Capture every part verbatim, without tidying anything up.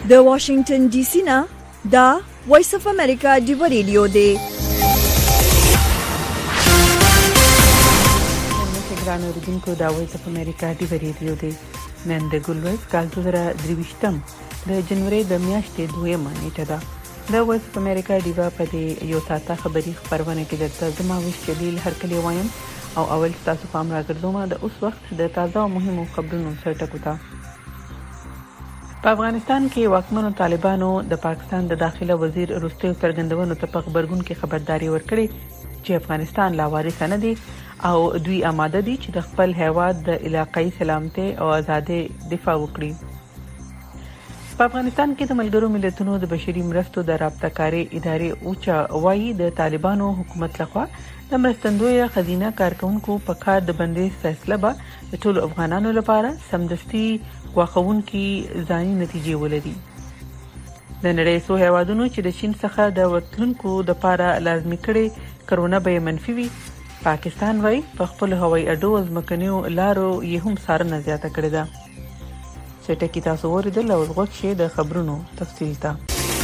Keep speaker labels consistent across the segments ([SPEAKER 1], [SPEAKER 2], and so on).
[SPEAKER 1] د واشنگټن ډي سي نه دا وایس اف امریکا دی ریډیو دی.
[SPEAKER 2] ګران اوریدونکو دا وایس اف امریکا دی ریډیو دی. نن د ګلوز کال دوه زره درویشتم د جنوري د میاشتې دویمه نیټه ده. د وایس اف امریکا دی په دې یو ساعته خبري خبرونه کې درته زما ویش جلیل هر کلی وایم او اول تاسو پام راګرځوم د اوس وخت د تازه او مهمو خبرونو سره ټکوتا. په افغانستان کې واکمنو طالبانو د پاکستان د داخله وزیر رستم څرګندونو ته په خبرګون کې خبرداري ورکړې چې افغانستان لاوارث نه دی او دوی آماده دي چې د خپل هیواد د علاقائی سلامتي او ازادي دفاع وکړي. په افغانستان کې د ملګرو ملتونو د بشري مرستو د رابطه کاری ادارې اوچا وایي د طالبانو حکومت لخوا د مرستندوی خزینه کارکونکو په کار د بندیز فیصله به د ټولو افغانانو لپاره سمدستي واخونکي ځاني نتیجې ولري. د نړۍ څو هیوادونو چې د چین څخه د وټلونکو د لپاره لازمي کړي کرونا به منفي وي، پاکستان وايي په خپل هوایي اډو ځمکنیو لارو یې هم څارنه زیاته کړې ده. سټه کې تاسو ورته له وغوښه د خبرونو تفصیل ته.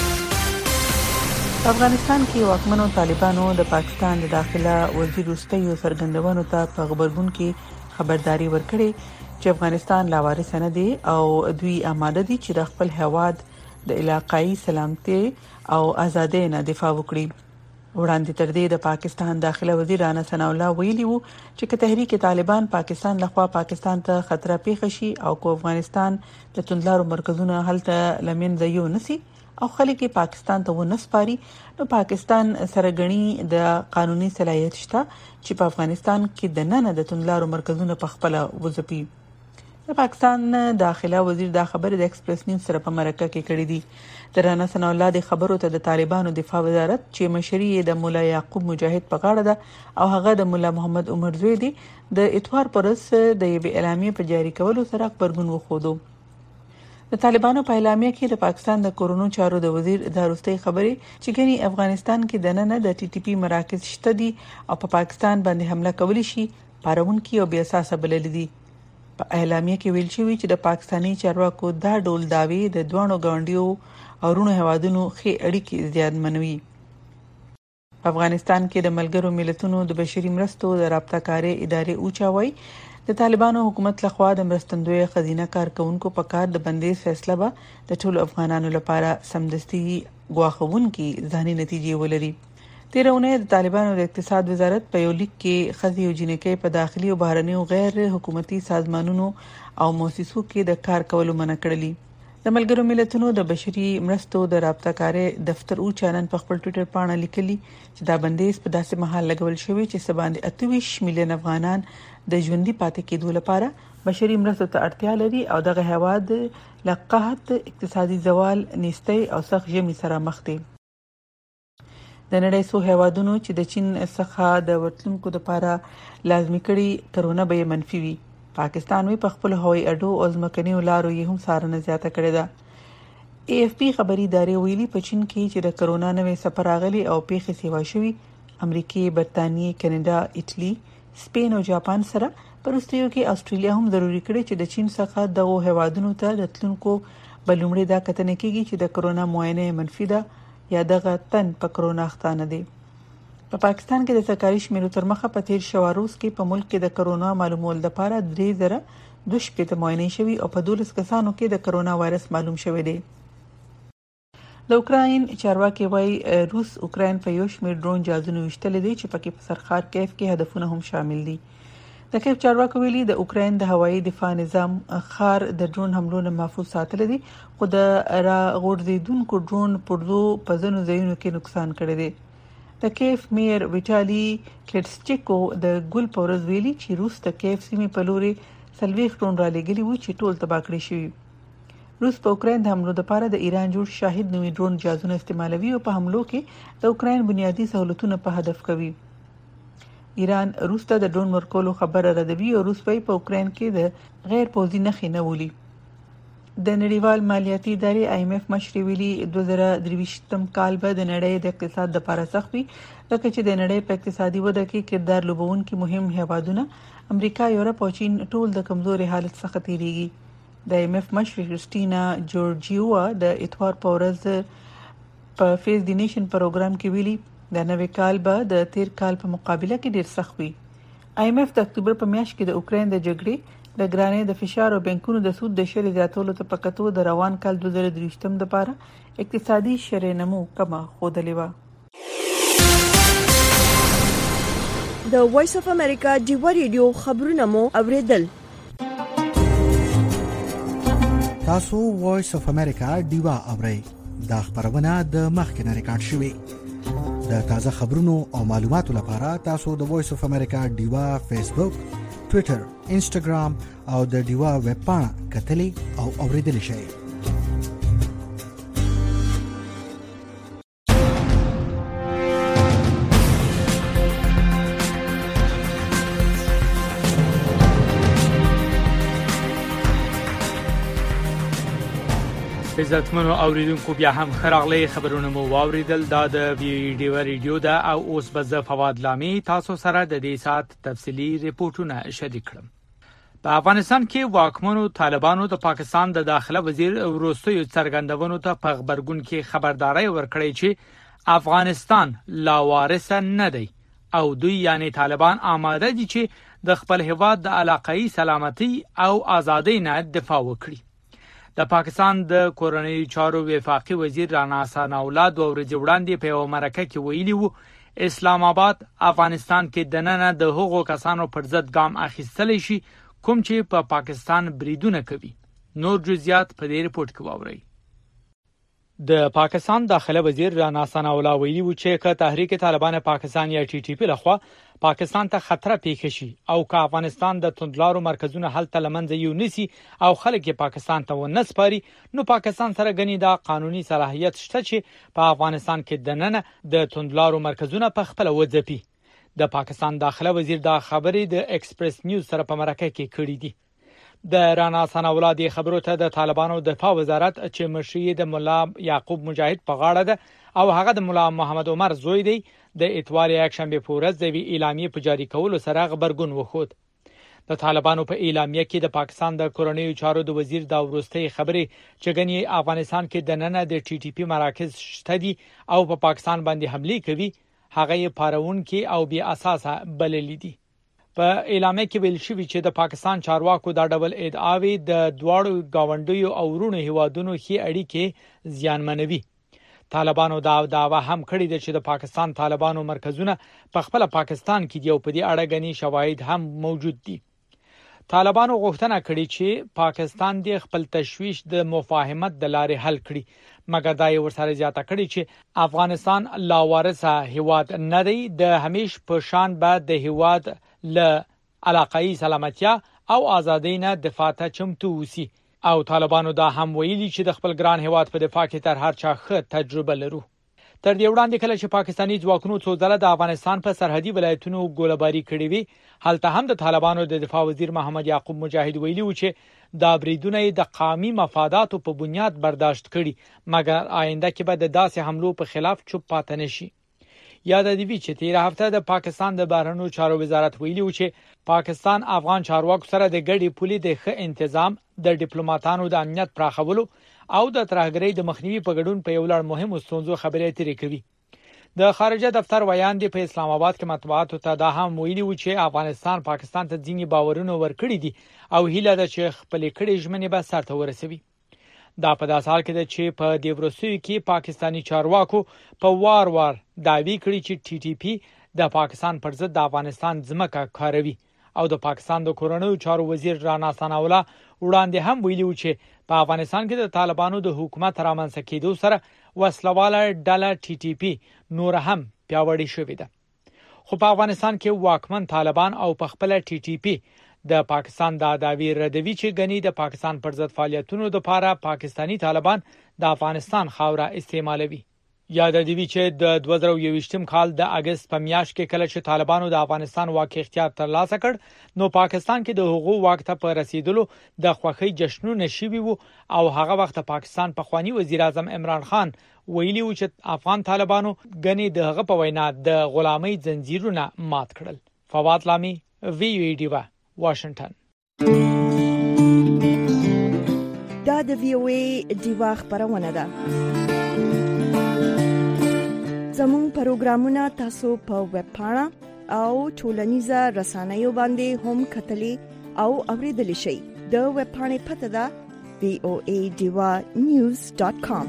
[SPEAKER 2] افغانستان کې واکمنو طالبانو د پاکستان د داخله وزیر رستم څرګندونو ته په خبرګون کې خبرداري ورکړې چې افغانستان لاوارث نه دی او دوی آماده دي چې د خپل هیواد د علاقائی سلامتي او ازادي نه دفاع وکړي. وړاندې تر دې د پاکستان داخله وزیر رانا ثناء الله ویلي وو چې که تحریک طالبان پاکستان لخوا پاکستان ته خطر پیښ شي او کو افغانستان د توندلارو مرکزونو هلته لمن ځایو نسی او خلک پاکستان ته ونسپاري، نو پاکستان سره غني د قانوني صلاحیت شته چې په افغانستان کې د نن د توندلارو مرکزونو په خپل وځپي. د پاکستان داخله وزیر دا خبره د ایکسپریس نیوز سره په مرکه کې کړې دي. د رانا ثناء الله د خبرو ته د طالبانو دفاع وزارت چې مشري د مولا یعقوب مجاهد په غاړه ده او هغه د مولا محمد عمر زوی دی، د اتوار پرس د یوې اعلامیې په جاری کولو سره خبرګون وخوړو. د طالبانو په اعلامیه کې د پاکستان د کورونو چارو د وزیر د وروستي خبرې چې ګني افغانستان کې د نن د ټي ټي پی مراکز شته دي او په پا پاکستان باندې حمله کولی شي پارونکي او بیا اساس بلل دي. په اعلامیه کې ویل شوی چې د پاکستاني چارواکو دا ډول داوی د دوانو غونډیو او رونو هوادونو خې اړیکې زیات منوي. افغانستان کې د ملګرو ملتونو د بشري مرستو د رابطه کاری ادارې اوچاوي د طالبانو حکومت لخوا د مرستندوی خزینه کارکونکو په کار د بندیز فیصله به د ټولو افغانانو لپاره سمدستي غواخونکي ځاني نتیجې ولري. تیرونه د طالبانو د اقتصاد وزارت په یو لیک کې خزي او جنکې په داخلي او بهرنیو غیر حکومتي سازمانونو او مؤسسو کې د کار کولو منع کړلي. د ملګرو ملتونو د بشري مرستو د رابطه کاری دفتر او چانن په خپل ټوئیټر باندې لیکلي چې دا بندیز په داسې مهال لګول شوی چې سباندې اته ویشت میلیون افغانان د ژوندۍ پاتې کېدو لپاره بشري مرستو ته اړتیا لري او دغه هواد لقحت اقتصادي زوال نيستي او سخت ژمي سره مخ دي. د نړۍ څو هیوادونو چې د چین څخه د وټلونکو لپاره لازمي کړي کرونا به منفي وي، پاکستان وی په خپل هوایي اډو او ځمکنیو لارو یې هم څارنه زیاته کړې ده. ای اف پی خبري ادارې ویلي په چین کې چې د کرونا نوې سفر راغلي او پیښې سیوا شوي، امریکای، برتانیې، کینیډا، ایټالي، سپین او جاپان سره پرستیو کې استرالیا هم ضروری کړي چې د چین څخه دغه هیوادونو ته د تلونکو بلومړي دا کتنه کیږي چې د کرونا معاینه منفي ده یا دغه تن په کرونا اختانه دي. په پا پاکستان کې د سرکاري شمیرو تر مخه په تیر شواروز کې په ملک کې د کرونا معلومول لپاره درې زره دوه شپږ معاینې شوي او په دولس کسانو کې د کرونا وایرس معلوم شوی دی. د اوکراین چارواکي وايي روس اوکراین په یو شمېر ډرون جازونه وشتل دي چې پکې په سرخار کیف کې هدفونه هم شامل دي. د کیف چارواکي ویلي د اوکراین د هوایي دفاع نظام خار د ډرون حملو نه محفوظ ساتل دي، خو د را غورځیدونکو ډرون پردو په ځینو ځایونو کې نقصان کړی دی. د کیف میر ویټالي کلټسچیکو د ګل پورز ویلي چې روس د کیف سیمې په لوري سلويخ ډرون را لګلي وو چې ټول تباہ کړی شوی. روس په اوکراین د حملو لپاره د ایران جوړ شاهد نوې ډرون جازونه استعمالوي او په حملو کې د اوکراین بنیادی سہولتونه په هدف کوي. ایران روس ته د ډرون ورکولو خبره ردوي او روس په اوکراین کې د غیر پوځي نخښې نه ولي. د نړیوال مالیاتي ادارې آی ایم ایف مشر ویلي دوه زره درویشتم کال به د نړۍ د اقتصاد لپاره سخت وي، لکه چې د نړۍ په اقتصادي وده کې کردار لوبونکي مهم هیوادونه امریکا، یورپ او چین ټول د کمزوري حالت څخه تیریږي. د ایم ایف مشر کریسټینا جورجیوا د اتوار په ورځ په فیس دی نیشن پروګرام کې ویلي د نوې کال به د تیر کال په مقابله کې ډیر سخت وي. ایم ایف د اکتوبر په میاشت کې د اوکرين د جګړې د ګرانۍ د فشار او بانکونو د سود د شرې زیاتولو ته پکتو د روان کال دوه زره درویشتم لپاره اقتصادي شرې نمو کمه ښودلې و.
[SPEAKER 1] د وایس اف امریکا ډیوا ریډیو خبرونه مو اوریدل.
[SPEAKER 3] تاسو وایس اف امریکا ډیوا اورئ. دا خبرونه د مخکنه ریکارډ شوې. د تازه خبرونو او معلوماتو لپاره تاسو د وایس اف امریکا ډیوا فیسبوک، ټوئیټر، انسټاګرام او د ډیوا ویب پاڼه کتلې او اوریدل شئ.
[SPEAKER 4] عزتمنو اوریدونکو بیا هم خراغلی خبرونه مو واوریدل. دا د ویډیو ریډیو دا او اوس به فواد لامي تاسو سره د دې سات تفصيلي ریپورتونه شریک کړم. په افغانستان کې واکمنو طالبانو د پاکستان د داخله وزیر وروستیو څرګندونو ته په خبرګون کې خبرداري ورکړې چې افغانستان لاوارث نه دی او دوی یعنی طالبان آماده دي چې د خپل هیواد د علاقائی سلامتي او ازادۍ نه دفاع وکړي. د پاکستان د کورنۍ چارو وفاقي وزیر رانا ثناءالله د ورځې وړاندې په یو مرکه کې ویلي وو اسلام آباد افغانستان کې د نن د هغو کسانو پر ضد ګام اخیستل شي کوم چې په پا پاکستان بریدونه کوي. نور جزئیات په دې رپورت کې واورئ. د پاکستان داخله وزیر رانا ثناءالله ویلي و چې که تحریک طالبان پاکستان یا ټي ټي پی لخوا پاکستان ته خطر پیښ شي او که افغانستان د توندلارو مرکزونو هلته لمنځه یونسي او خلک پاکستان ته ونسپاري نو پاکستان سره غني دا قانوني صلاحیت شته چې په افغانستان کې د نن د توندلارو مرکزونو په خپل وځپي. د پاکستان داخله وزیر دا خبرې د ایکسپریس نیوز سره په مرکه کې کړې دي. د رانا ثناءالله د خبرو ته د طالبانو دفاع وزارت چې مشري د مولا یعقوب مجاهد په غاړه ده او هغه د مولا محمد عمر زوی دی د اتوار اکشنبه په ورځ د اعلامیه په جاری کولو سره خبرګون وخود. د طالبانو په اعلامیه کې د پاکستان د کورنۍ چارو د وزیر دا ورستۍ خبرې چې غني افغانستان کې د نن د ټي ټي پی مراکز شته دي او په پا پاکستان باندې حمله کوي هغه یې پارون کې او بي اساسه بللې دي. په اعلامیه کې ویل شوی چې د پاکستان چارواکو دا ډول ادعاوی د دواړو گاونډیو او ورونو هیوادونو هي اړیکې زیانمنوي. طالبانو دا داوا هم کړی دی چې د پاکستان طالبانو مرکزونه په خپل پاکستان کې دی او په دې اړه غني شواهد هم موجود دي. طالبانو غوښتنه کړې چې پاکستان د خپل تشويش د مفاهمت د لارې حل کړي مګر دا یې ورسره زیاته کړې چې افغانستان لاوارثه هیواد نه دی د همیش په شان به د هیواد ل علاقائی سلامتیا او ازادۍ نه دفاع ته چمتو وسی او طالبانو دا هم ویلي چې د خپل ګران هیواد په دفاع کې تر هر چا ښه تجربه لرو. تر دې وړاندې کله چې پاکستاني ځواکونو څو ځله د افغانستان په سرحدي ولایتونو ګوله‌باري کړې وي هلته هم د طالبانو د دفاع وزیر محمد یعقوب مجاهد ویلي و چې دا بریدونه د قومي مفاداتو په بنیاد برداشت کړي مګر آینده کې به د داسې حملو په خلاف چوپ پاتې نشي. یاد دی چې تیر هفته د پاکستان د بهرنیو چارو وزارت ویلي و چې پاکستان افغان چارواکو سره د ګډي پولي د ښه تنظیم د ډیپلوماټانو د امنیت پراخولو او د ترهګرۍ د مخنیوي په ګډون په یو لړ مهمو ستونزو خبرې اترې کوي. د خارجه دفتر ویان دی په اسلام آباد کې مطبوعاتو ته دا هم ویلي و چې افغانستان پاکستان ته ځینې باورونه ورکړي دي او هیله ده چې خپل کړي ژمنې به سرته ورسوي. دا په داسې حال کې ده چې په دې ورسوي کې پاکستانی چارواکو په وار وار دعوی کړي چې ټي ټي پی د پاکستان پر ضد د افغانستان ځمکه کاروي او د پاکستان د کورنۍ چارو وزیر رانا ثناءالله وړاندې هم ویلي و چې په افغانستان کې د طالبانو د حکومت رامنځته کېدو سره وسلواله ډله ټي ټي پی نور هم پیاوړې شوې ده. خو په افغانستان کې واکمن طالبان او په خپل ټي ټي پی د پاکستان د داوی ردوی چې غني د پاکستان پر ضد فعالیتونو لپاره پاکستانی طالبان د افغانستان خاوره استعمالوي. یاد دی چې د دوه زره یوویشتم کال د اگست په میاشت کې کله چې طالبانو د افغانستان واقع اختیار ترلاسه کړ نو پاکستان کې د حقوقو واک ته په رسیدلو د خوښۍ جشنونه شوي وو او هغه وخت پاکستان په خوانی وزیر اعظم عمران خان ویلي و چې افغان طالبانو غني د هغه په وینا د غلامۍ زنجیرونه مات کړل. فواد لامي وی وی ډیوا واشنگټن.
[SPEAKER 1] دا د وی او ای ډیوا خبرونه ده. زموږ پروګرامونه تاسو په ویب پاڼه او ټولنیزه رسنیو باندې هم کتلی او اوریدلی شئ. د ویب پاڼې پته ده وی او ای ډیوا نیوز ډاٹ کام.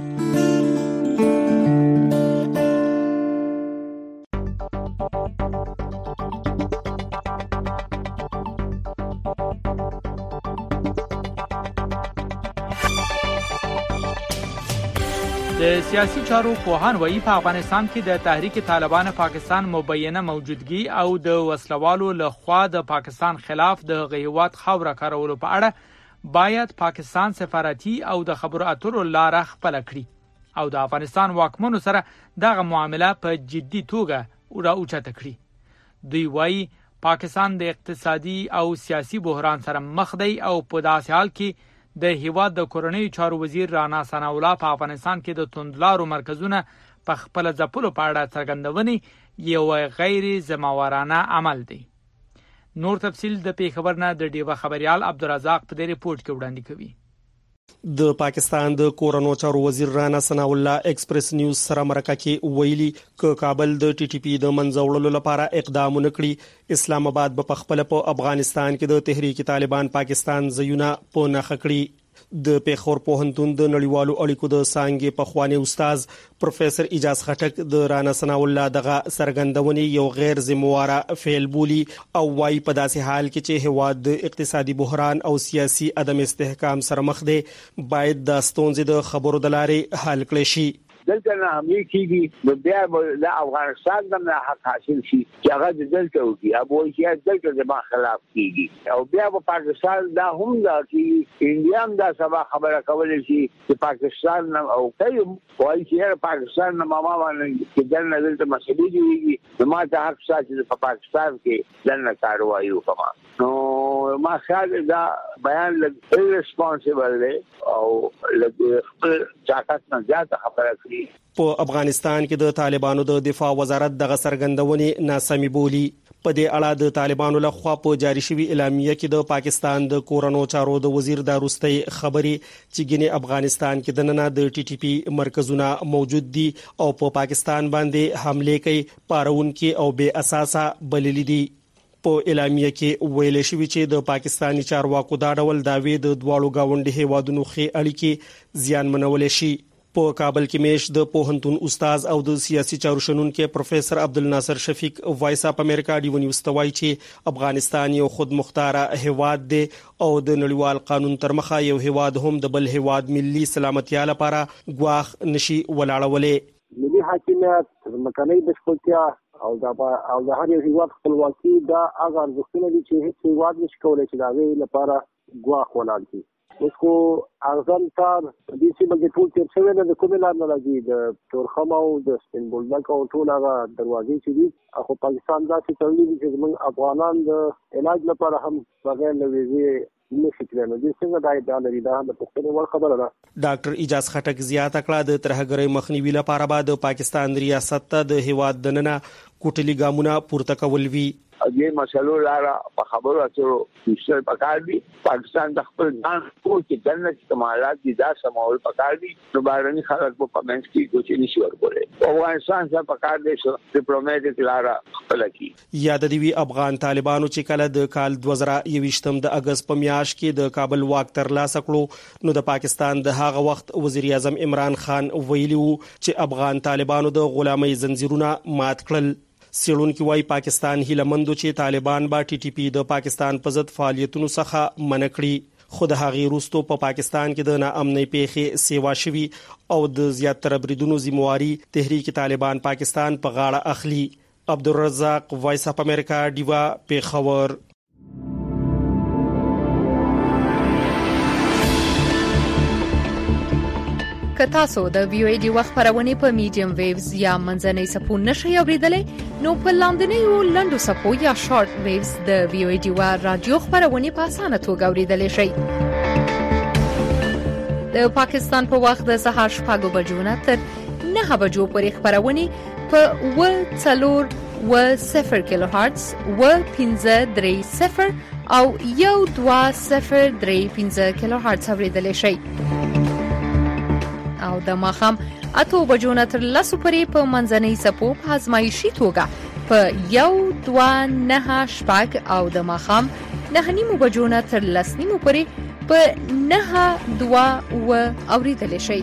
[SPEAKER 4] د سیاسي چارو پوهان وایي په افغانستان کې د تحریک طالبان پاکستان مبینه موجودګي او د وسلوالو له خوا د پاکستان خلاف د غیوات خاوره کارولو په اړه باید پاکستان سفارتي او د خبرو اترو لاره خپل کړي او د افغانستان واکمنو سره دغه معامله په جدي توګه را اوچته کړي. دوی وایي پاکستان د اقتصادي او سیاسي بحران سره مخ دی او په داسې حال کې د هیواد د کورنۍ چارو وزیر رانا ثناء الله په افغانستان کې د توندلارو مرکزونه په خپل ځپلو په اړه څرګندونې یو غیر ذمہوارانه عمل دی. نور تفصیل د پیښور نه د ډیوا خبريال عبدالرزاق په دې ریپورت کې وړاندې کوي.
[SPEAKER 5] د پاکستان د کورونو چارو وزیر رانا ثناء الله ایکسپریس نیوز سره مرکه کې ویلي ک کابل د ټي ټي پی د منځوړلو لپاره اقدام وکړي. اسلام آباد په خپل په افغانستان کې د تحریک طالبان پاکستان زیونه په نخ کړی. د پیښور پوهنتون د نړیوالو اړیکو د څانګې په خواني استاد پروفیسور اجاز خټک د رانا ثناء الله دغه سرګندونې یو غیر ذمہواره فعل بولی او وايي په داسې حال کې چې هواد د اقتصادي بحران او سیاسي عدم استحکام سره مخ دی باید د ستونزې د خبرو د لارې حل کړي شي.
[SPEAKER 6] دلته نه حمله کیږي نو بیا د افغانستان د حق حاصل شي چې هغه دلته وکړي ابو چې دلته د ما خلاف کیږي او بیا په پاکستان دا هم دا چې انډیا هم دا سبا خبره کولای شي چې پاکستان او کوي وایي چې پاکستان نه ماما باندې چې دلته دلته مسلې دي نو ما ته حق ساتي په پاکستان کې دلته کاروایي وکړه. نو ما خیال دا بیان لږ ریسپانسیبل دی او لږ خپل چاکات نه زیاته خبره کوي.
[SPEAKER 5] په افغانستان کې د طالبانو د دفاع وزارت دغه سرګندونې ناسمي بولی. په دې اړه د طالبانو له خوا په جاری شوی اعلامیه کې د پاکستان د کورونو چارو د وزیر د روستي خبري چې ګینه افغانستان کې د نن د ټي ټي پی مرکزونه موجود دي او په پاکستان باندې حمله کوي پارون کې او بے اساسه بللی دي. په اعلامیه کې ویل شوی چې د پاکستاني چارواکو دا ډول داوی د دواړو گاونډي هیوادونو خې اړیکې زیان منول شي. په کابل کې میش د پوهنتون استاد او د سیاسي چارو شنونکو پروفیسور عبدالناصر شفیق وایس اپ امریکا ډیو نیوز توای چې افغانستان یو خود مختار هیواد دی او د نړیوال قانون تر مخه یو هیواد هم د بل هیواد ملي سلامتیا لپاره ګواخ نشي ولاړولې.
[SPEAKER 7] ملي حاکمیت مکنۍ بشپړتیا او دا او د هر یو هیواد خپلواکي دا هغه ارزښتونه دي چې هیڅ هیواد نشي کولای چې دا غوې لپاره ګواخ ولاړ شي. اوس کو ارزان تار د دې چې موږ ټول تیر شوی نه د کومه لار نه راځي د تورخم او د استنبول دغه ټول هغه دروازې چې دي خو پاکستان دا چې تړلې دي چې موږ افغانان د علاج لپاره هم بغیر له ویزې نشي کېدای. نو د څنګه دای د لري دا د پښتنو ور خبره ده.
[SPEAKER 5] ډاکټر اجاز خټک زیاته کړه د ترهګرۍ مخنیوي لپاره بعد پاکستان ریاست ته د هیواد دننه کوټلي ګامونه پورته کول وی.
[SPEAKER 6] دې مسلو لاره په خبرو اترو مشر پکار دي. پاکستان د خپل ځان کو چې دنه کمالات دي دا سمول پکار دي نو بهرني خلک په پمنټ کې کوم نشي ورکولای. افغانستان څخه پکار دي چې ډیپلوماټیک لاره خپل کړي.
[SPEAKER 5] یاد دی وی افغان طالبانو چې کله د کال دوه زره یوویشتم د اگست په میاشت کې د کابل واک تر لاسه کړو نو د پاکستان د هغه وخت وزیر اعظم عمران خان ویلي وو چې افغان طالبانو د غلامۍ زنجیرونه مات کړل. سیړونکو وايي پاکستان هیلمندو چې طالبان با ټي ټي پی د پاکستان په ضد فعالیتونو څخه منع کړي خو د هغې وروسته په پاکستان کې د ناامنۍ پیښې سیوا شوي او د زیاتره بریدونو ذمہواری تحریک طالبان پاکستان په غاړه اخلي. عبدالرزاق وایس اپ امریکا ډیوا پیښور.
[SPEAKER 8] که تاسو د وی او ای ډی وخت خبرونه په میډیم ویوز یا منځنۍ سپو نشئ اوریدلای نو په لاندنۍ او لنډو سپو یا شارټ ویوز د وی او ای ډی وا رادیو خبرونه په اسانه توګه اوریدلای شئ. د پاکستان په وخت د سهار شپږ بجو نه تر نه بجو پورې خبرونه په و څلور و صفر کیلو هرتز و پنځه درې صفر او یو دوه صفر درې پنځه کیلو هرتز اوریدلای شئ. او د ماښام اته بجو نه تر لسو پورې په منځنۍ څپو په ازمایشي توګه په یو دوه نهه شپږ او د ماښام نهه نیمو بجو نه تر لس نیمو پورې په نهه دوه اووه اورېدلی شئ.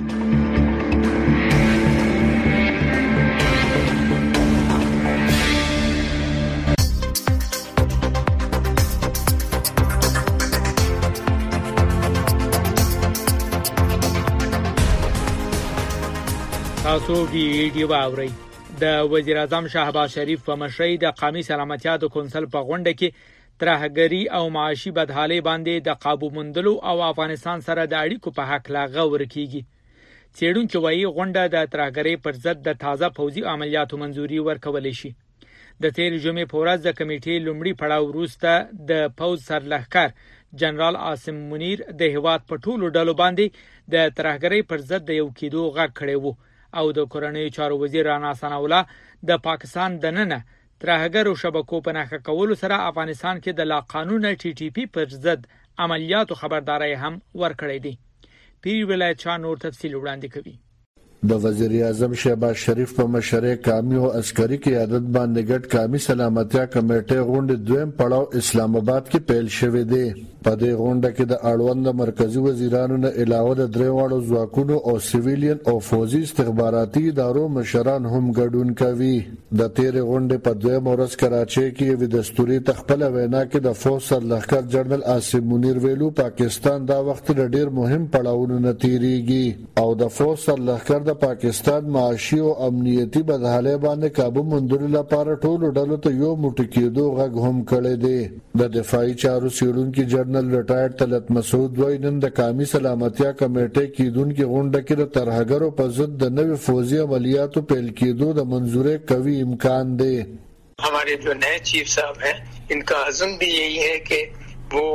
[SPEAKER 4] تاسو ویډیو واورئ. د وزیر اعظم شهباز شریف په مشرۍ د قومي سلامتیا د کونسل په غونډه کې ترهګری او معاشي بدحالي باندې د قابو موندلو او افغانستان سره د اړیکو په حق لا غور کیږي. څېړونکو وايي غونډه د ترهګری پر ضد د تازه پوځي عملیاتو منځوري ورکول شي. د تیر جمعې په ورځ د کمیټې لومړی پړاو وروسته د پوځ سرلښکر جنرال عاصم منیر د هیواد په ټولو ډلو باندې د ترهګری پر ضد د یو کېدو غږ کړی وو او د کورنۍ چارو وزیر رانا ثنا الله د پاکستان د ننه ترهګرو شبکو په نښه کولو سره افغانستان کې د لا قانون ټي ټي پی پر ضد عملیاتو خبرداري هم ورکړې دي. پیر ولایت شاه نور تفصیل وړاندې کوي.
[SPEAKER 9] د وزیر اعظم شهباز شریف په مشرۍ قومي او عسکري قیادت باندې ګډ قومي سلامتیا کمیټې غونډه دویم پړاو اسلام آباد کې پیل شوې ده. په دې غونډه کې د اړوند مرکزی وزیرانو نه علاوه د درېواړو ځواکونو او سیویلین او فوزي استخباراتي ادارو مشران هم ګډون کوي. د تیر غونډې په دویم ورځ کراچۍ کې یو دستوري تخپل وینا کې د فوج سرلښکر جنرال عاصم منیر ویلو پاکستان دا وخت ډېر مهم پړاوونه نه تیریږي او د فوج سرلښکر د پاکستان معاشي او امنیتي بدحالۍ باندې قابو موندلو لپاره ټولو ډلو ته یو موټی کېدو غږ هم کړی دی. د دفاعي چارو څېړونکي جنرال ریټایرډ طلعت مسعود وایي نن د قومي سلامتیا کمیټې کېدونکي غونډه کې د ترهګرو په ضد د نوي فوزي عملیاتو پیل کېدو د منظورۍ قوي امکان دی.
[SPEAKER 10] हमारे जो नए चीफ साहब हैं इनका अज़म भी यही है कि वो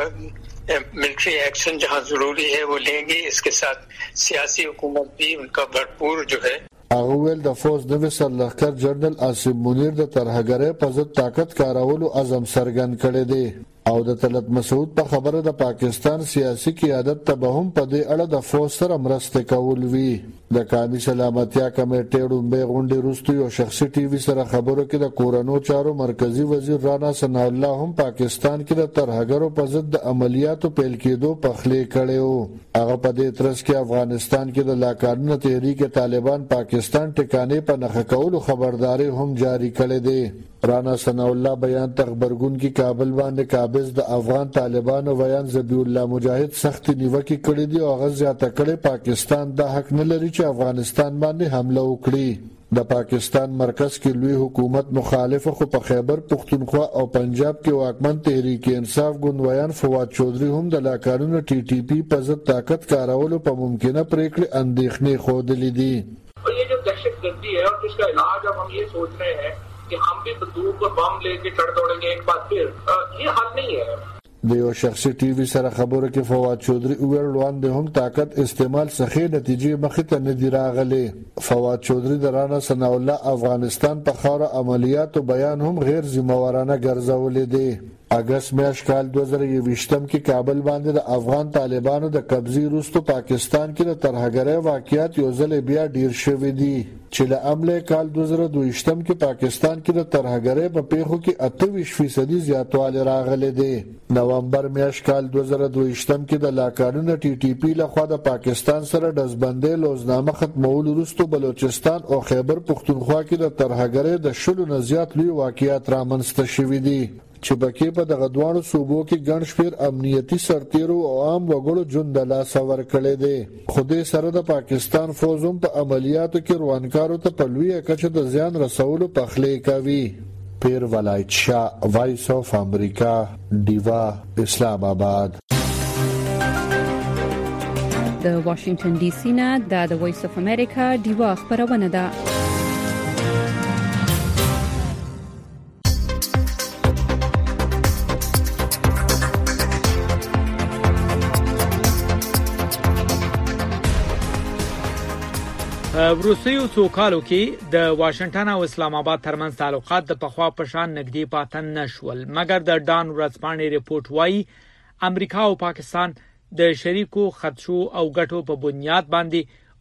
[SPEAKER 10] मिलिट्री एक्शन जहां जरूरी है वो लेंगे. इसके साथ सियासी हुकूमत भी उनका भरपूर जो है.
[SPEAKER 9] هغه ویل د فوج نوی سرلښکر جنرال عاصم منیر د ترهګرۍ په ضد طاقت کارولو عزم څرګند کړی دی او د طلعت مسعود په خبره د پاکستان سیاسي قیادت ته به هم په دې اړه د فوج سره مرسته کول وي. د قومي سلامتیا کمیټې ډومبې غونډې وروسته یو شخصي ټي وي سره خبرو کې د کورونو چارو مرکزی وزیر رانا ثنا الله هم پاکستان کې د ترهګرو په ضد د عملیاتو پیل کېدو پخلی کړی وو. هغه په دې ترڅ کې افغانستان کې د لاقانونه تحریک طالبان پاکستان ټکانې په نښه کولو خبرداري هم جاری کړې ده. رانا ثنا الله بیان ته خبرګون کې کابل باندې قابض د افغان طالبانو ویان ذبیح الله مجاهد سخت نیوکه کړې دي او هغه زیاته کړې پاکستان د حق نه لري چې افغانستان باندې حمله وکړي. د پاکستان مرکز کې لوی حکومت مخالف خو په خیبر پختونخوا او پنجاب کې واکمن تحریک انصاف ګوندویان فواد چودھری هم د لاقانون ټي ټي پی په ضد طاقت کارولو په ممکنه پریکړې اندېښنې ښودلې دي.
[SPEAKER 11] और ये जो दहशतगर्दी है और इसका इलाज अब हम ये सोच रहे हैं कि हम भी बंदूक और बम लेके चढ़ दौड़ेंगे एक बार फिर, ये हल नहीं है.
[SPEAKER 9] د یو شخصي ټي وي سره خبرو کې فواد چودھری وویل وړاندې هم طاقت استعمال څخه نتیجې مخې ته نه دی راغلي. فواد چودھری د رانا ثنا الله افغانستان په خاوره عملیاتو بیان هم غیر ذمہوارانه ګرځولې دي. اگست میاشت کال دو هزار یوویشتم کې کابل باندې د افغان طالبانو د قبضې وروسته پاکستان کې د ترهګرۍ واقعیت یو ځل بیا ډیر شوي دي چې له عمله کال دو هزار دویشتم کې پاکستان کې د ترهګرۍ په پیښو کې اته ویشت فیصدي زیاتوالی راغلی دی. نومبر میاشت کال دو هزار دویشتم کې د لاقانونه ټي ټي پی لخوا د پاکستان سره دزبندۍ لوزنامه ختمولو وروسته بلوچستان او خیبر پختونخوا کې د ترهګرۍ د شلو نه زیات لوی واقعیت رامنځته شوي دي چې پکې په دغه دواړو صوبو کې ګڼ شمېر امنیتي سرتیرو او عام وګړو ژوند د لاسه ورکړی دی. خو دې سره د پاکستان فوج هم په عملیاتو کې روانکارو ته په لویه کچه د زیان رسولو پخلی کوي. پیر ولایت شاه، وایس آف امریکا، ډیوا، اسلام آباد.
[SPEAKER 12] د واشنگټن ډي سي نه د وایس آف امریکا ډیوا خبرونه ده.
[SPEAKER 4] وروستیو څو کالو کې د واشنگټن او اسلام آباد ترمنځ تعلقات د پخوا په شان نږدې پاتې نشول، مګر د ډان ورځپاڼې ریپورت وايي امریکا او پاکستان د شریکو خدشو او ګټو په بنیاد باندې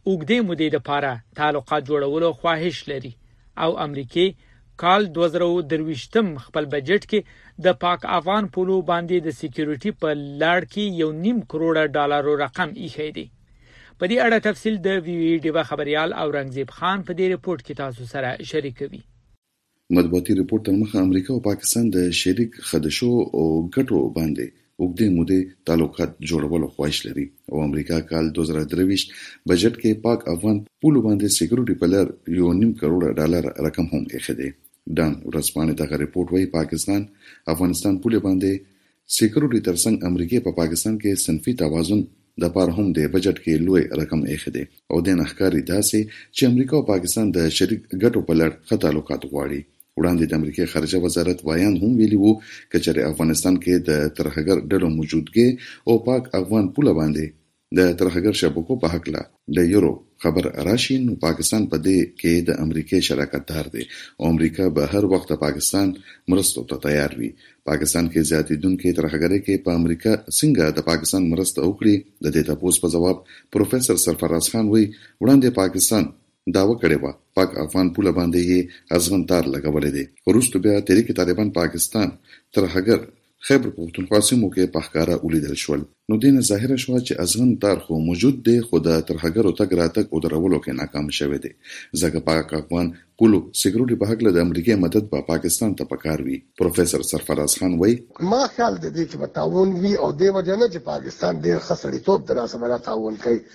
[SPEAKER 4] اوږدې مودې لپاره تعلقات جوړولو خواهش لري او امریکای کال دوه زره درویشتم خپل بجټ کې د پاک افغان پولو باندې د سکیورټي په لړ کې یو نیم کروڑ ډالر رقم ایښی دی. په دې اړه تفصیل د وی وی ډیوا خبريال اورنګزیب خان په دې ریپورت کې تاسو سره شریکوي.
[SPEAKER 13] مطبوعاتي ریپورت تر مخه امریکا او پاکستان د شریک خدشو او ګټو باندې اوږدې مودې تعلقات جوړولو خواهش لري او امریکا کال دوه زره درویشت بجټ کې پاک افغان پولو باندې سکیورټي په لړ یو نیم کروڑ ډالر رقم هم ایښی دی. دان ورځپاڼې دغه ریپورت وايي پاکستان افغانستان پولې باندې سکیورټي ترڅنګ امریکا په پاکستان کې صنفي توازن د پاره هم د بجټ کې لوی رقم ایښی دی او د نخکاری داسې چې امریکا او پاکستان د شریک ګټو په لړ ښه تعلقات غواړي. وړاندې د امریکا خارجه وزارت وایان هم ویلي وو چې افغانستان کې د ترهګر ډلو موجودګي او پاک افغان پوله باندې د ترهګر شبکو په حق له د یورو خبر راشي نو پاکستان په دې کې د امریکای شراکت دار دی او امریکا به هر وخت پاکستان مرستو ته تیار وي. پاکستان کې زیاتیدونکو ترهګرۍ کې په امریکا څنګه د پاکستان مرسته وکړي د دې تاسو په جواب پروفیسور سرفراز خان وی وړاندې پاکستان داوا کړې و پاک افغان پوله باندې یې ازغن تار لګولې دي. وروسته بیا تحریک طالبان پاکستان ترهګر خیبر پختونخوا سیمو کې په ښکارا ولیدل شول. نو دینه ظاهره شو چې ازغن تار خو موجود دی خو د ترهګرو تګ راتګ او درولو کې ناکام شوی دی. ځکه پاک افغان پولو سکیورټي په حق له د امریکای مدد په پاکستان ته پکار وي. پروفیسور سرفراز خان وایي
[SPEAKER 14] ما خیال دی چې په تعاون وی او د وجنه چې پاکستان ډیر خسړی توپ دراسه باندې تعاون کوي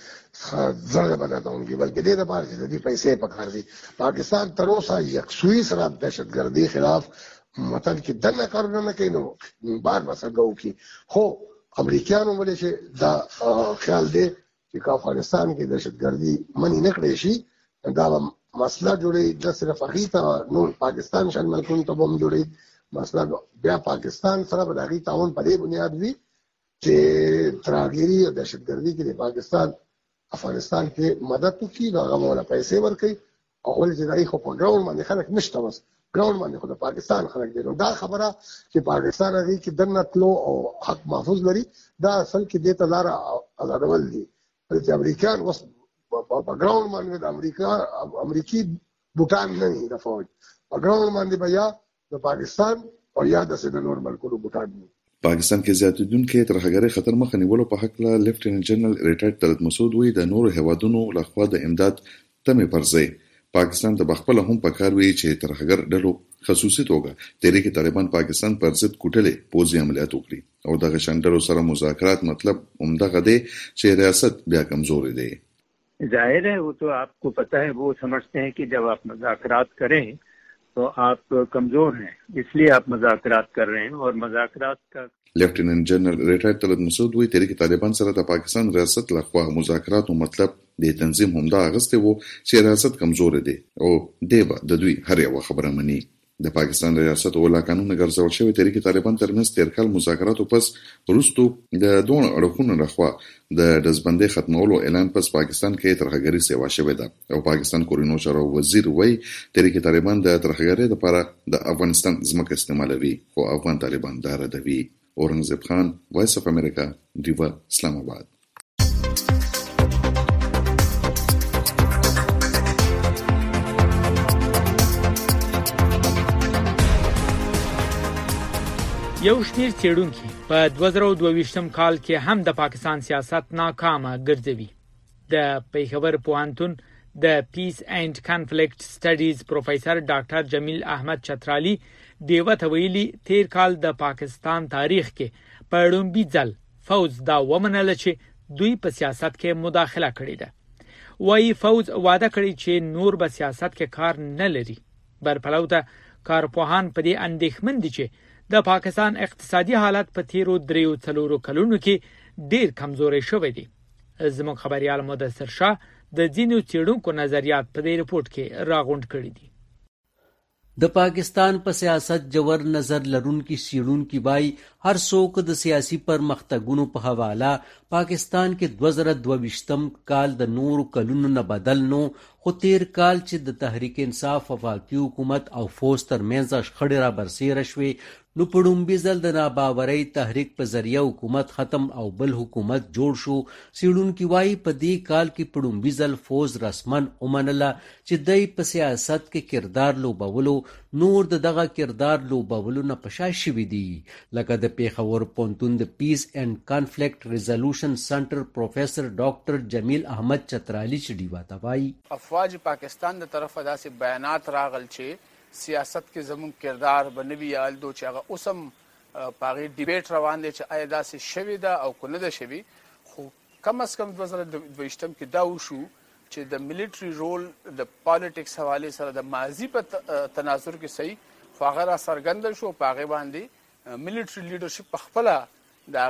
[SPEAKER 14] زړه باندې تعاون کوي بلکې د دې لپاره چې د پیسې پکار دي. پاکستان تر اوسه یکسوي سره دهشتګردي خلاف مطلب کې دنه کارونه نه کوي نو بار مسګو کی خو امریکایانو ولې چې دا خیال دی چې افغانستان کې دهشتګردي منی نه کړی شي دا مسله جوړي د صرف هغه نو پاکستان شان ملکونو ته بم جوړي مسله بیا پاکستان سره په دغه تعاون په دې بنیاد وی چې ترهګری او دهشتګردي کې د پاکستان افغانستان کې مدد وکړي دا غوړه پیسې ورکړي او ولې چې دای خو په ګراوند باندې خلک نشته وس ګراوند باندې خو د پاکستان خلک دي. دا خبره چې پاکستان هغه کې دنه تلو او حق محفوظ لري دا اصل کې د تلار آزادول دي چې امریکایان وس په ګراوند باندې د امریکا امریکي بوتان نه دي د فوج په ګراوند باندې بیا د پاکستان او یا د سیده نورمال کولو بوتان دي.
[SPEAKER 13] پاکستان کې زیاتیدونکو ترهګرۍ خطر مخه نیولو په حق له لیفټیننټ جنرال ریټایرډ طلعت مسعود وی د نورو هوادونو لخوا د امداد تمه پرځي. پاکستان ته بخپله هم پکار وی چې ترهګر ډلو خصوصي توګه تحریک طالبان پاکستان پر ضد کوټلې پوځي عملیات وکړي او دغه شندرو سره مذاکرات مطلب عمدغه دی چې ریاست بیا کمزوري دی.
[SPEAKER 15] ظاہر ہے وہ تو آپ کو پتہ ہے وہ سمجھتے ہیں کہ جب آپ مذاکرات کریں تو آپ کمزور ہیں اس لیے آپ مذاکرات کر رہے ہیں اور مذاکرات کا
[SPEAKER 13] لیفټیننټ جنرال ریټایرډ طلعت مسعود وی تحریک طالبان سره د پاکستان ریاست لخوا مذاکراتو مطلب د تنظیم همدا اغسته وو چې ریاست کمزور دی او دیبا د دوی هر یو خبره مني. د پاکستان ریاست او لا قانون ګرځول شوی تحریک طالبان ترمنځ تیر کال مذاکراتو پس وروسته د دوه اړخونو لخوا د دزبندۍ ختمولو اعلان پس پاکستان کې ترهګری سیوا شوې ده او پاکستان کورونو چارو وزیر وای تحریک طالبان د ترهګری لپاره د افغانستان ځمکه استعمالوي خو افغان طالبان دا ردوي. اورنګزیب خان وایس اف امریکا دیوا اسلام آباد.
[SPEAKER 4] یو شمیر څېړونکي په دوه زره دوه کال کې هم د پاکستان سیاست ناکامه ګرځوي. د پیښور پوهنتون د پیس اینڈ کنفلیکټ سټډیز پروفیسور ډاکټر جمیل احمد چترالی دیوه ته ویلي تیر کال د پاکستان تاریخ کې په لومړي ځل فوز دا ومنله چې دوی په سیاست کې مداخله کړې ده. وايي فوز وعده کړی چې نور به سیاست کې کار نه لري. برپلوته کارپوهان په دې اندېښمن دي چې د پاکستان اقتصادي حالت په تیرو دریو څلورو کلونو کې ډیر کمزوري شوی دی. زموږ خبريال مدثر شاه د ځینو څېړونکو نظریات په دې رپورت کې راغونډ کړي دي.
[SPEAKER 16] د پاکستان په سیاست جوور نظر لرونکي څېړونکي وایي هر څوک د سیاسي پرمختګونو په حواله پاکستان کې دوه زره دوه کال د نورو کلونو نه بدل نو خو تیر کال چې د تحریک انصاف وفاقي حکومت او فوز ترمنځ شخړې را برسېره شوې نو په لومړي ځل د ناباورۍ تحریک په ذریعه حکومت ختم او بل حکومت جوړ شو. څېړونکي وایي په دې کال کې په لومړي ځل فوز رسمن ومنله چې دی په سیاست کې کردار لوبولو نور د دغه کردار لوبولو نه په شا شوي دي، لکه د پېښور پوهنتون د پیس اینډ کانفلیکټ ریزولوشن سنټر پروفیسر ډاکټر جمیل احمد چترالي چې ډیوا ته وایي
[SPEAKER 17] افواج پاکستان د طرفه داسې بیانات راغل چې سیاست کې زموږ کردار بنوي یا دو چې هغه اوسم پاغي ډیبیټ روان دي چې آیا داسې شوي ده او کو نه ده شوي، خو کم از کم دوه زره دویشتم کې دا وشو چې د ملټري رول د پالیټکس حواله سره د ماضي په تناظر کې صحیح خو هغه را څرګند شو په هغه باندې ملټري لیډرشپ په خپل دا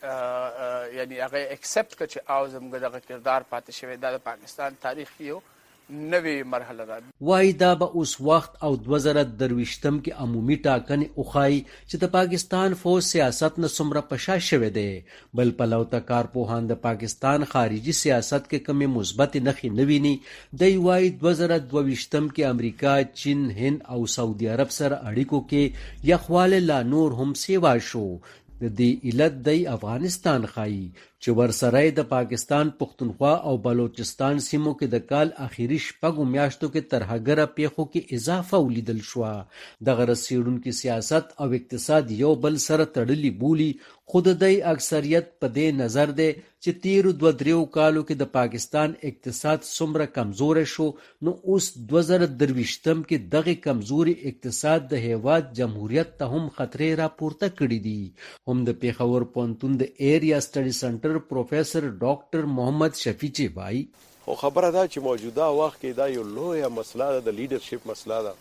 [SPEAKER 17] هغه یعنی هغه اکسپټ کړي چې او زموږ دغه کردار پاتې شوی د پاکستان تاریخ یو نوې مرحله ده.
[SPEAKER 16] وای دا به اوس وخت او دوه زره درویشتم کې عمومي ټاکنې وخای چې د پاکستان فوج سیاست نه څومره په شا شوی دی. بل پلو ته کارپوهان د پاکستان خارجي سیاست کې کمې مثبت نښې نه ویني. دی وای دوه زره دویشتم کې امریکا، چین، هند او سعودي عرب سره اړیکو کې یخواله لا نور هم سیوا شو. د دې علت دی افغانستان خایي چې ورسره د پاکستان پښتونخوا او بلوچستان سیمو کې د کال اخیری شپږو میاشتو کې ترهګره پیښو کې اضافه ولیدل شو. دغه رسیدونکو سیاست او اقتصاد یو بل سره تړلي بولی، خود د اکثریت په دې نظر دی چې تیر دوه دریو کالو کې د پاکستان اقتصاد څومره کمزور شو نو اوس دوه زره درویشتم کې دغه کمزوري اقتصاد د هیواد جمهوریت ته هم خطرې راپورته کړې دي. هم د پېښور پوهنتون د ایریا سټډي سنټر پروفیسر ډاکټر محمد شفیع چی وایي
[SPEAKER 18] خو خبره ده چې موجوده وخت کې دا یو لویه مسله ده، د لیډرشپ مسله ده.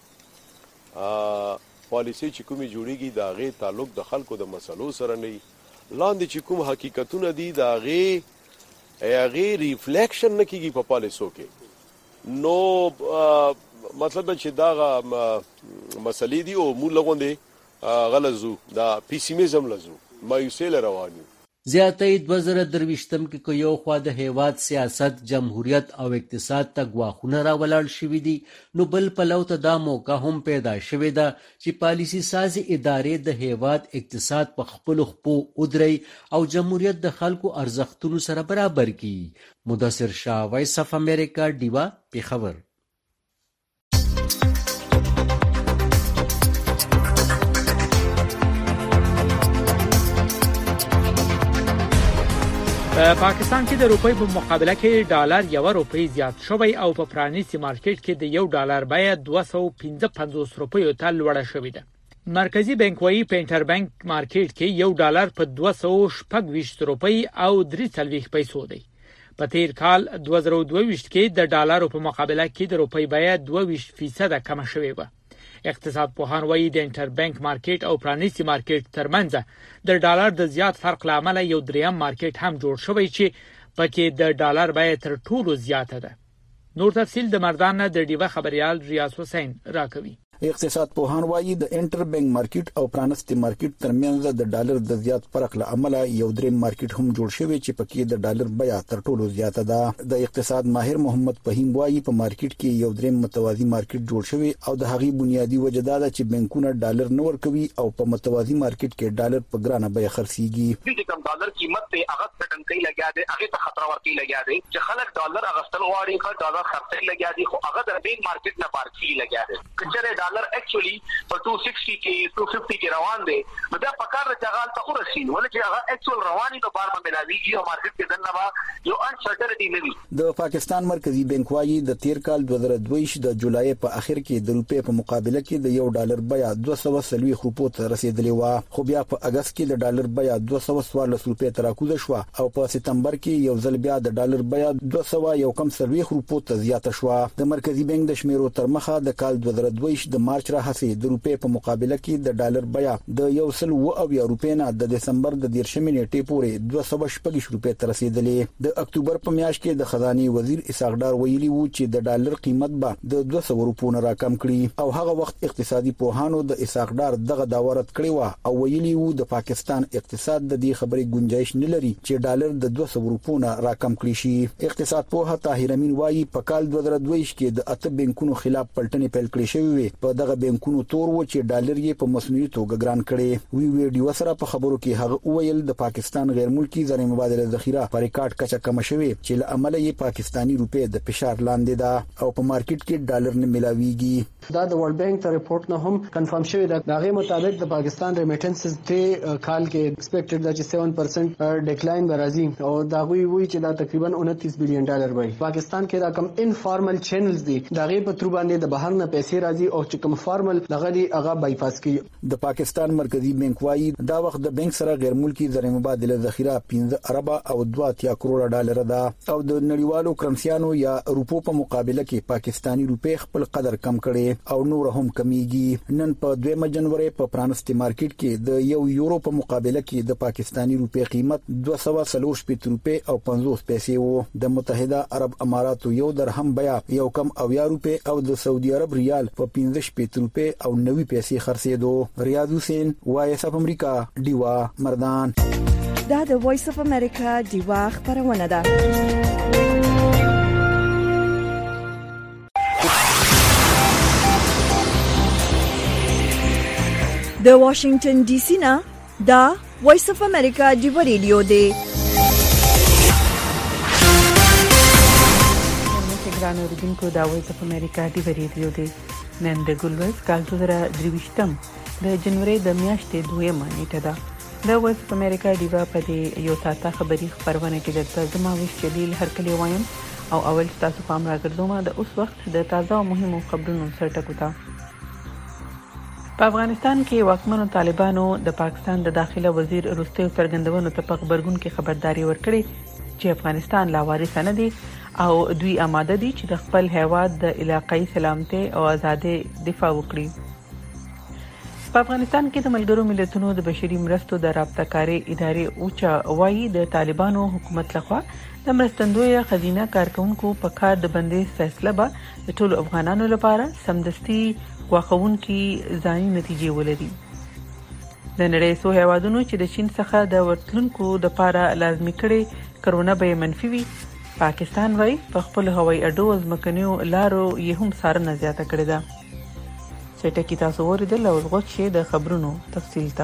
[SPEAKER 18] پالیسي چې کومې جوړیږي د هغې تعلق د خلکو د مسلو سره نه وي، لاندې چې کوم حقیقتونه دي د هغې هغې ریفلیکشن نه کېږي په پالیسو کې. نو مطلب چې دغه مسلې دي او موږ لغوندې غلزو دا پیسیمیزم لزو مایوسۍ له روان یو.
[SPEAKER 16] زیاتې دوه زره درویشتم کې که یو خوا د هیواد سیاست، جمهوریت او اقتصاد ته ګواښونه راولاړ شوي دي، نو بل پلو ته دا موقع هم پیدا شوې ده چې پالیسي سازي ادارې د هیواد اقتصاد په خپلو خپو ودري او جمهوریت د خلکو ارزښتونو سره برابر کړي. مدثر شاه، وایس اف امریکا، ډیوا، پېښور.
[SPEAKER 4] په پاکستان کې د روپۍ په مقابله کې ډالر یو روپۍ زیات شوی او په پرانیستي مارکیټ کې د یو ډالر بیه دوه سوه پنځه پنځوس روپیو ته لوړه شوې ده. مرکزی بانک وايي په انټر بانک مارکیټ کې یو ډالر په دوه سوه شپږ ویشت روپۍ او درې څلوېښت پیسو دی. په تیر کال دوه زره دوه ویشت کې د ډالر په مقابله کې د روپۍ بیه دوه ویشت فیصد کم شوې و. اقتصاد پوهان وايي د انټر بانک مارکیټ او پرانیستي مارکیټ ترمنځ د ډالر د زیات فرق لامل یو دریم مارکیټ هم جوړ شوی چې پکې د ډالر بیه تر ټولو زیاته ده. نور تفصیل د مردان د ډیوه خبريال ریاض حسین راکوي.
[SPEAKER 19] اقتصاد پوهان وایي د انټر بانک مارکیټ او پرانیستي مارکیټ ترمنځ د ډالر د زیات فرق له امله یو دریم مارکیټ هم جوړ شوی چې پکې د ډالر بیه تر ټولو زیاته ده. د اقتصاد ماهر محمد فهیم وایي په مارکیټ کې یو دریم متوازی مارکیټ جوړ شوی او د هغې بنیادی وجه دا ده چې بانکونه ډالر نه ورکوي او په متوازی مارکیټ کې ډالر په ګرانه بیه خرڅيږي.
[SPEAKER 11] د کوم ډالر قیمت ته هغه څنګه لګیا دی، هغه ته خطر ورکی لګیا دی چې خلک ډالر اغستل غواړي، خو ډالر خرڅل لګیا دي، خو هغه د بین مارکیټ نه بارکی لګیا دی. کچره ډالر اکچولی په دوه سو شصت کې دوه سو پنځه کې روان دي، نو دا په کار د چغال ته ورسېږي ولې چې هغه اکچوال رواني په بار باندې ملاويږي او مارکیټ کې دنه یو انسرټنټی نه وي.
[SPEAKER 19] د پاکستان مرکزی بانک وايي د تیر کال دوه زره دوه ویشت د جولای په اخر کې د روپې په مقابله کې د یو ډالر بیه دوه سوه څلوېښت روپو ته رسیدلې و، خو بیا په اگست کې د ډالر بیه دوه سوه څوارلس روپې ته راکوزه شو او په سپتمبر کې یو ځل بیا د ډالر بیه دوه سوه یو کم څلوېښت روپو ته زیاته شو. د مرکزی بانک د شمیرو تر مخه د کال دوه زره دوه ویشت د د مارچ راهسې د روپې په مقابله کې د ډالر بیا د یو سل و او یا روپې نه د دسمبر د دیرشمې نیټې پورې دوه سوه شپږ روپې ته رسیدلې. د اکتوبر په میاشت کې د خزانه وزیر اسحاق ډار ویلي وو چې د ډالر قیمت به د دوه سوه روپو نه راکم کړي او هغه وخت اقتصادي پوهانو د اسحاق ډار دغه داوا رد کړی و او ویلي وو د پاکستان اقتصاد د دې خبرې گنجائش نه لري چې ډالر د دوه سوه روپو نه راکم کړي شي. اقتصاد پوها طاهر امین وایي په کال دوه زره دوه ویشت کې د اته بانکونو خلاف پلټنې پیل کړې شوې وي. په دغه بانکونو تور و چې ډالر یې په مصنوعي توګه ګران کړي. وی ویډیو سره په خبرو کې هغه ویل د پاکستان غیر ملکی زر مبادله ذخیره پر ریکارډ کچه کم شوې چې له امله یې پاکستانی روپې د فشار لاندې ده او په مارکیټ کې ډالر نه ملاويږي.
[SPEAKER 20] دا د ورلد بانک تر ریپورت نه هم کنفرم شوی دی. دغه مطابق د پاکستان ریمیټنسز ته کال کې ایکسپیکټډ دا چې سیون پرسنټ ډیکلاین برازي او دا وی وی چې دا تقریبا انتیس بلین ډالر وای. پاکستان کې دا کم انفارمل چینلز دي دغه په تر باندې د بهر نه پیسې راځي او چې کوم فارمل دغه دی هغه بایپاس کی.
[SPEAKER 19] د پاکستان مرکزی بانک وايي دا وخت د بانک سره غیر ملکی زر مبادله ذخیره پنځه اربه او دوه اتیا کروڑه ډالر ده او د نړیوالو کرنسیانو یا روپو په مقابله کې پاکستانی روپې خپل قدر کم کړي او نور هم کمیږي. نن په دوه جنوري په پرانستي مارکیټ کې د یو یورو په مقابله کې د پاکستانی روپې قیمت دوه سوه څلور شپږ روپې او پنځوس پیسې وو. د متحده عرب اماراتو یو درهم بیا یو کم اویا روپې او د سعودي عرب ریال په پنځه شپږ روپې او نوي پیسې خرڅېدو. ریاض حسین وایس اف امریکا دیوا مردان.
[SPEAKER 1] دا د وایس اف امریکا دیوا خبرونه ده. د واشنگټن ډي سي نه دا وایس اف امریکا دیوا ریډیو دی.
[SPEAKER 2] ګران اوریدونکو دا وایس اف امریکا دیوا ریډیو دی. نن د ګلوز کال دوه زره درویشتم د جنوري د میاشتې دویمه نیټه ده. د وایس اف امریکا دیوا په دې یو تازه خبري خبرونه کې درته زما ویش جلیل هرکلی وایم او اول تاسو پام راګرځوم د اوس وخت د تازه او مهمو خبرونو سرټکو ته. په افغانستان کې واکمنو طالبانو د پاکستان د داخله وزیر رستم څرګندونو ته په خبرګون کې خبرداري ورکړې چې افغانستان لاوارث نه دی او دوی آماده دي چې د خپل هیواد د علاقائی سلامتي او ازادي دفاع وکړي. په افغانستان کې د ملګرو ملتونو د بشري مرستو د رابطه کاری ادارې اوچا وایي د طالبانو حکومت لخوا د مرستندوی خزینه کارکونکو په کار د بندیز فیصله به د ټولو افغانانو لپاره سمدستي واخونکي ځاني نتیجې ولري. د نړۍ سو هیوادونو چې د چین څخه د ورتلونکو د لپاره لازمي کړي کرونا به منفي وي، پاکستان وايي په خپل هوایي اډو ځمکنیو لارو یې هم څارنه زیاته کړې ده. سټه کی تاسو ورته له وغوښه د خبرونو تفصیل ته.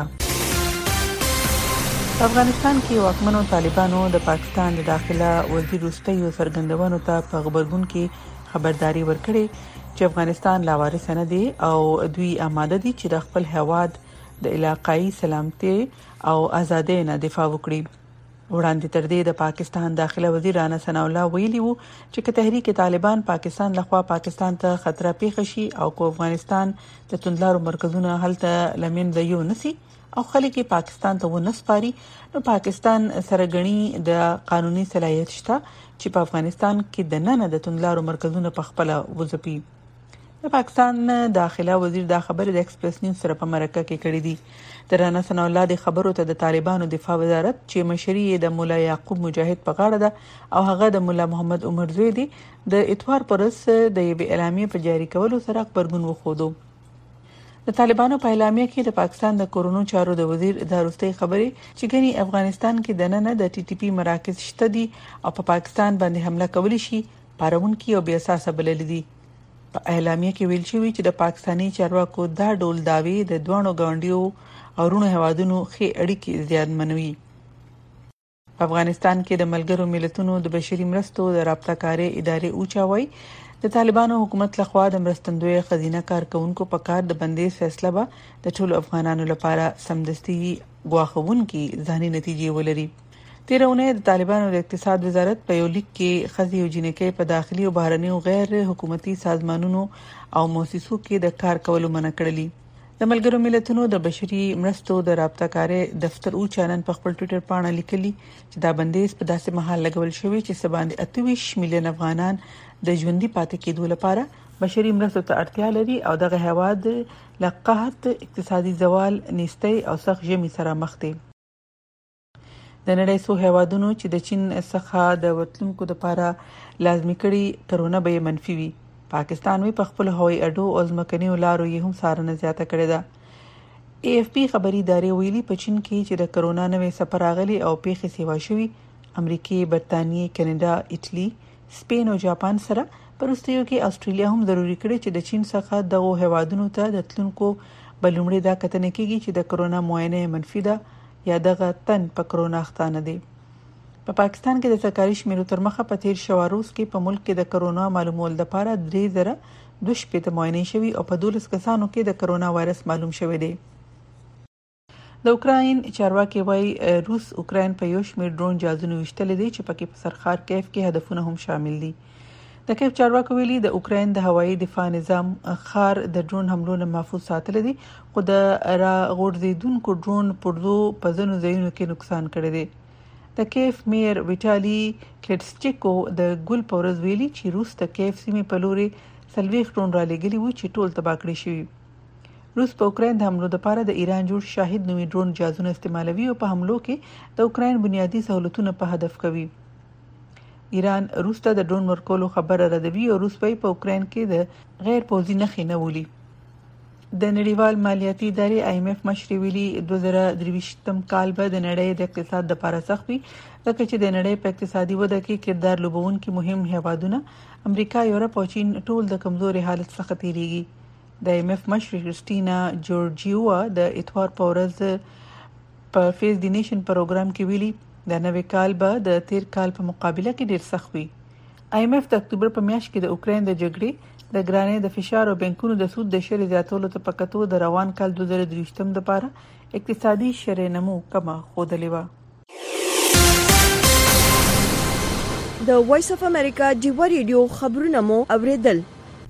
[SPEAKER 2] افغانستان کې واکمنو طالبانو د پاکستان د داخله وزیر رستم څرګندونو ته په خبرګون کې خبرداري ورکړې چې افغانستان لاوارث نه دی او دوی آماده دي چې د خپل هیواد د علاقائی سلامتي او ازادۍ نه دفاع وکړي. وړاندې تر دې د پاکستان داخله وزیر رانا ثنا الله ویلي وو چې که تحریک طالبان پاکستان لخوا پاکستان ته خطر پیښ شي او کو افغانستان د توندلارو مرکزونو هلته لمن د یو نسی او خلک پاکستان ته ونسپاري نو پاکستان سره غني د قانوني صلاحیت شته چې په افغانستان کې د نن د توندلارو مرکزونو په خپل وځپي. د پاکستان داخله وزیر دا خبره د ایکسپریس نیوز سره په مرکه کې کړې دي. د رانا ثنا الله د خبرو ته د طالبانو دفاع وزارت چې مشري د مولا یعقوب مجاهد په غاړه ده او هغه د مولا محمد عمر زوی دی د اتوار پرس د یوې اعلامیې په جاری کولو سره خبرګون وخوده. د طالبانو په اعلامیه کې د پاکستان د کورونو چارو د وزیر د وروستي خبرې چې ګني افغانستان کې د نن د ټي ټي پی مراکز شته دي او په پا پاکستان باندې حمله کولی شي پارون کې او بیا اساسه بلل دي. په اعلامیه کې ویل شوی چې د پاکستانی چارواکو دا ډول داوی د دوانو غونډیو او رونو هوادونو خې اړیکې زیات منوي. په افغانستان کې د ملګرو ملتونو د بشري مرستو د رابطه کاری ادارې اوچاوي د طالبانو حکومت لخوا د مرستندوی خزینه کارکونکو په کار د بندیز فیصله به د ټولو افغانانو لپاره سمدستي غواخونکي ځاني نتیجې ولري. تیرونه د طالبانو د اقتصاد وزارت په یو لیک کې خزي او جنکې په داخلي او بهرني او غیر حکومتي سازمانونو او مؤسسو کې د کار کولو منع کړلي. د ملګرو ملتونو د بشري مرستو د رابطه کاری دفتر او چانن په خپل ټوئیټر باندې لیکلي چې دا بندیز په داسې مهال لګول شوی چې سباند اته ویشت میلیون افغانان د ژوندۍ پاتې کېدو لپاره بشري مرستو ته اړتیا لري او دغه هیواد له قحط، اقتصادي زوال، نیستۍ او سخت ژمي سره مخ دی. د نړۍ څو هیوادونو چې د چین څخه د وتلونکو لپاره لازمي کړي کرونا به منفي وي. پاکستان وی په خپل هوایي اډو او ځمکنیو لارو یې هم څارنه زیاته کړې ده. ای اف پی خبري ادارې ویلي په چین کې چې د کرونا نوې څپه راغلي او پیښې سیوا شوي امریکا، برتانیې، کاناډا، ایټالي، سپین او جاپان سره پرستیو کې استرالیا هم ضروري کړي چې د چین څخه دغه هیوادونو ته د تلونکو بلومړي دا کتنه کیږي چې د کرونا معاینه منفي ده یا دغه تن په کرونا اخته نه دي. په پا پاکستان کې د سرکاري شمیرو تر مخه په تیر شوه روز کې په ملک کې د کرونا معلومول لپاره درې زره دوه شپېته معاینې شوي او په دولس کسانو کې د کرونا وایرس معلوم شوی دی. د اوکراین چارواکي وايي روس اوکراین په یو شمېر ډرون جهازونه ویشتلي دي چې پکې په سرخار کیف کې هدفونه هم شامل دي. د کیف چارواکو ویلي د اوکراین د هوایي دفاع نظام خار د ډرون حملو نه محفوظ ساتل دي، خو د را غورځیدونکو ډرون پردو په ځینو ځایونو کې نقصان کړی دی. د کیف میر ویټالي کلیټسچیکو د ګل پورز ویلي چې روس د کیف سیمې په لوري سلويخ ډرون را لګلي وو چې ټول تباه کړی شوی. روس په اوکراین د حملو لپاره د ایران جوړ شاهد نومي ډرون جهازونه استعمالوي او په حملو کې د اوکراین بنیادی سہولتونه په هدف کوي. ایران روس ته د ډرون ورکولو خبره ردوي او روس په اوکراین کې د غیر پوځي نښې نه ولي. د نړیوال مالیاتي ادارې آی ایم ایف مشر ویلي دوه زره درویشتم کال به د نړۍ د اقتصاد لپاره سخت وي، ځکه چې د نړۍ په اقتصادي وده کې کردار لوبونکي مهم هیوادونه امریکا، یورپ او چین ټول د کمزوري حالت څخه تیریږي. د آی ایم ایف مشر کریسټینا جورجیوا د اتوار په ورځ په فیس دی نیشن پروګرام کې ویلي د نوې کال به د تیر کال په مقابله کې ډیر سخت وي. آی ایم ایف د اکتوبر په میاشت کې د اوکراین د جګړې د ګرانۍ د فشار او بانکونو د سود د شرې زیاتولو ته پکتو د روان کال دوه زره درویشتم لپاره اقتصادي شرې نمو کمه ښودلې وه.
[SPEAKER 1] د وایس اف امریکا ډیوا ریډیو خبرونه مو اوریدل.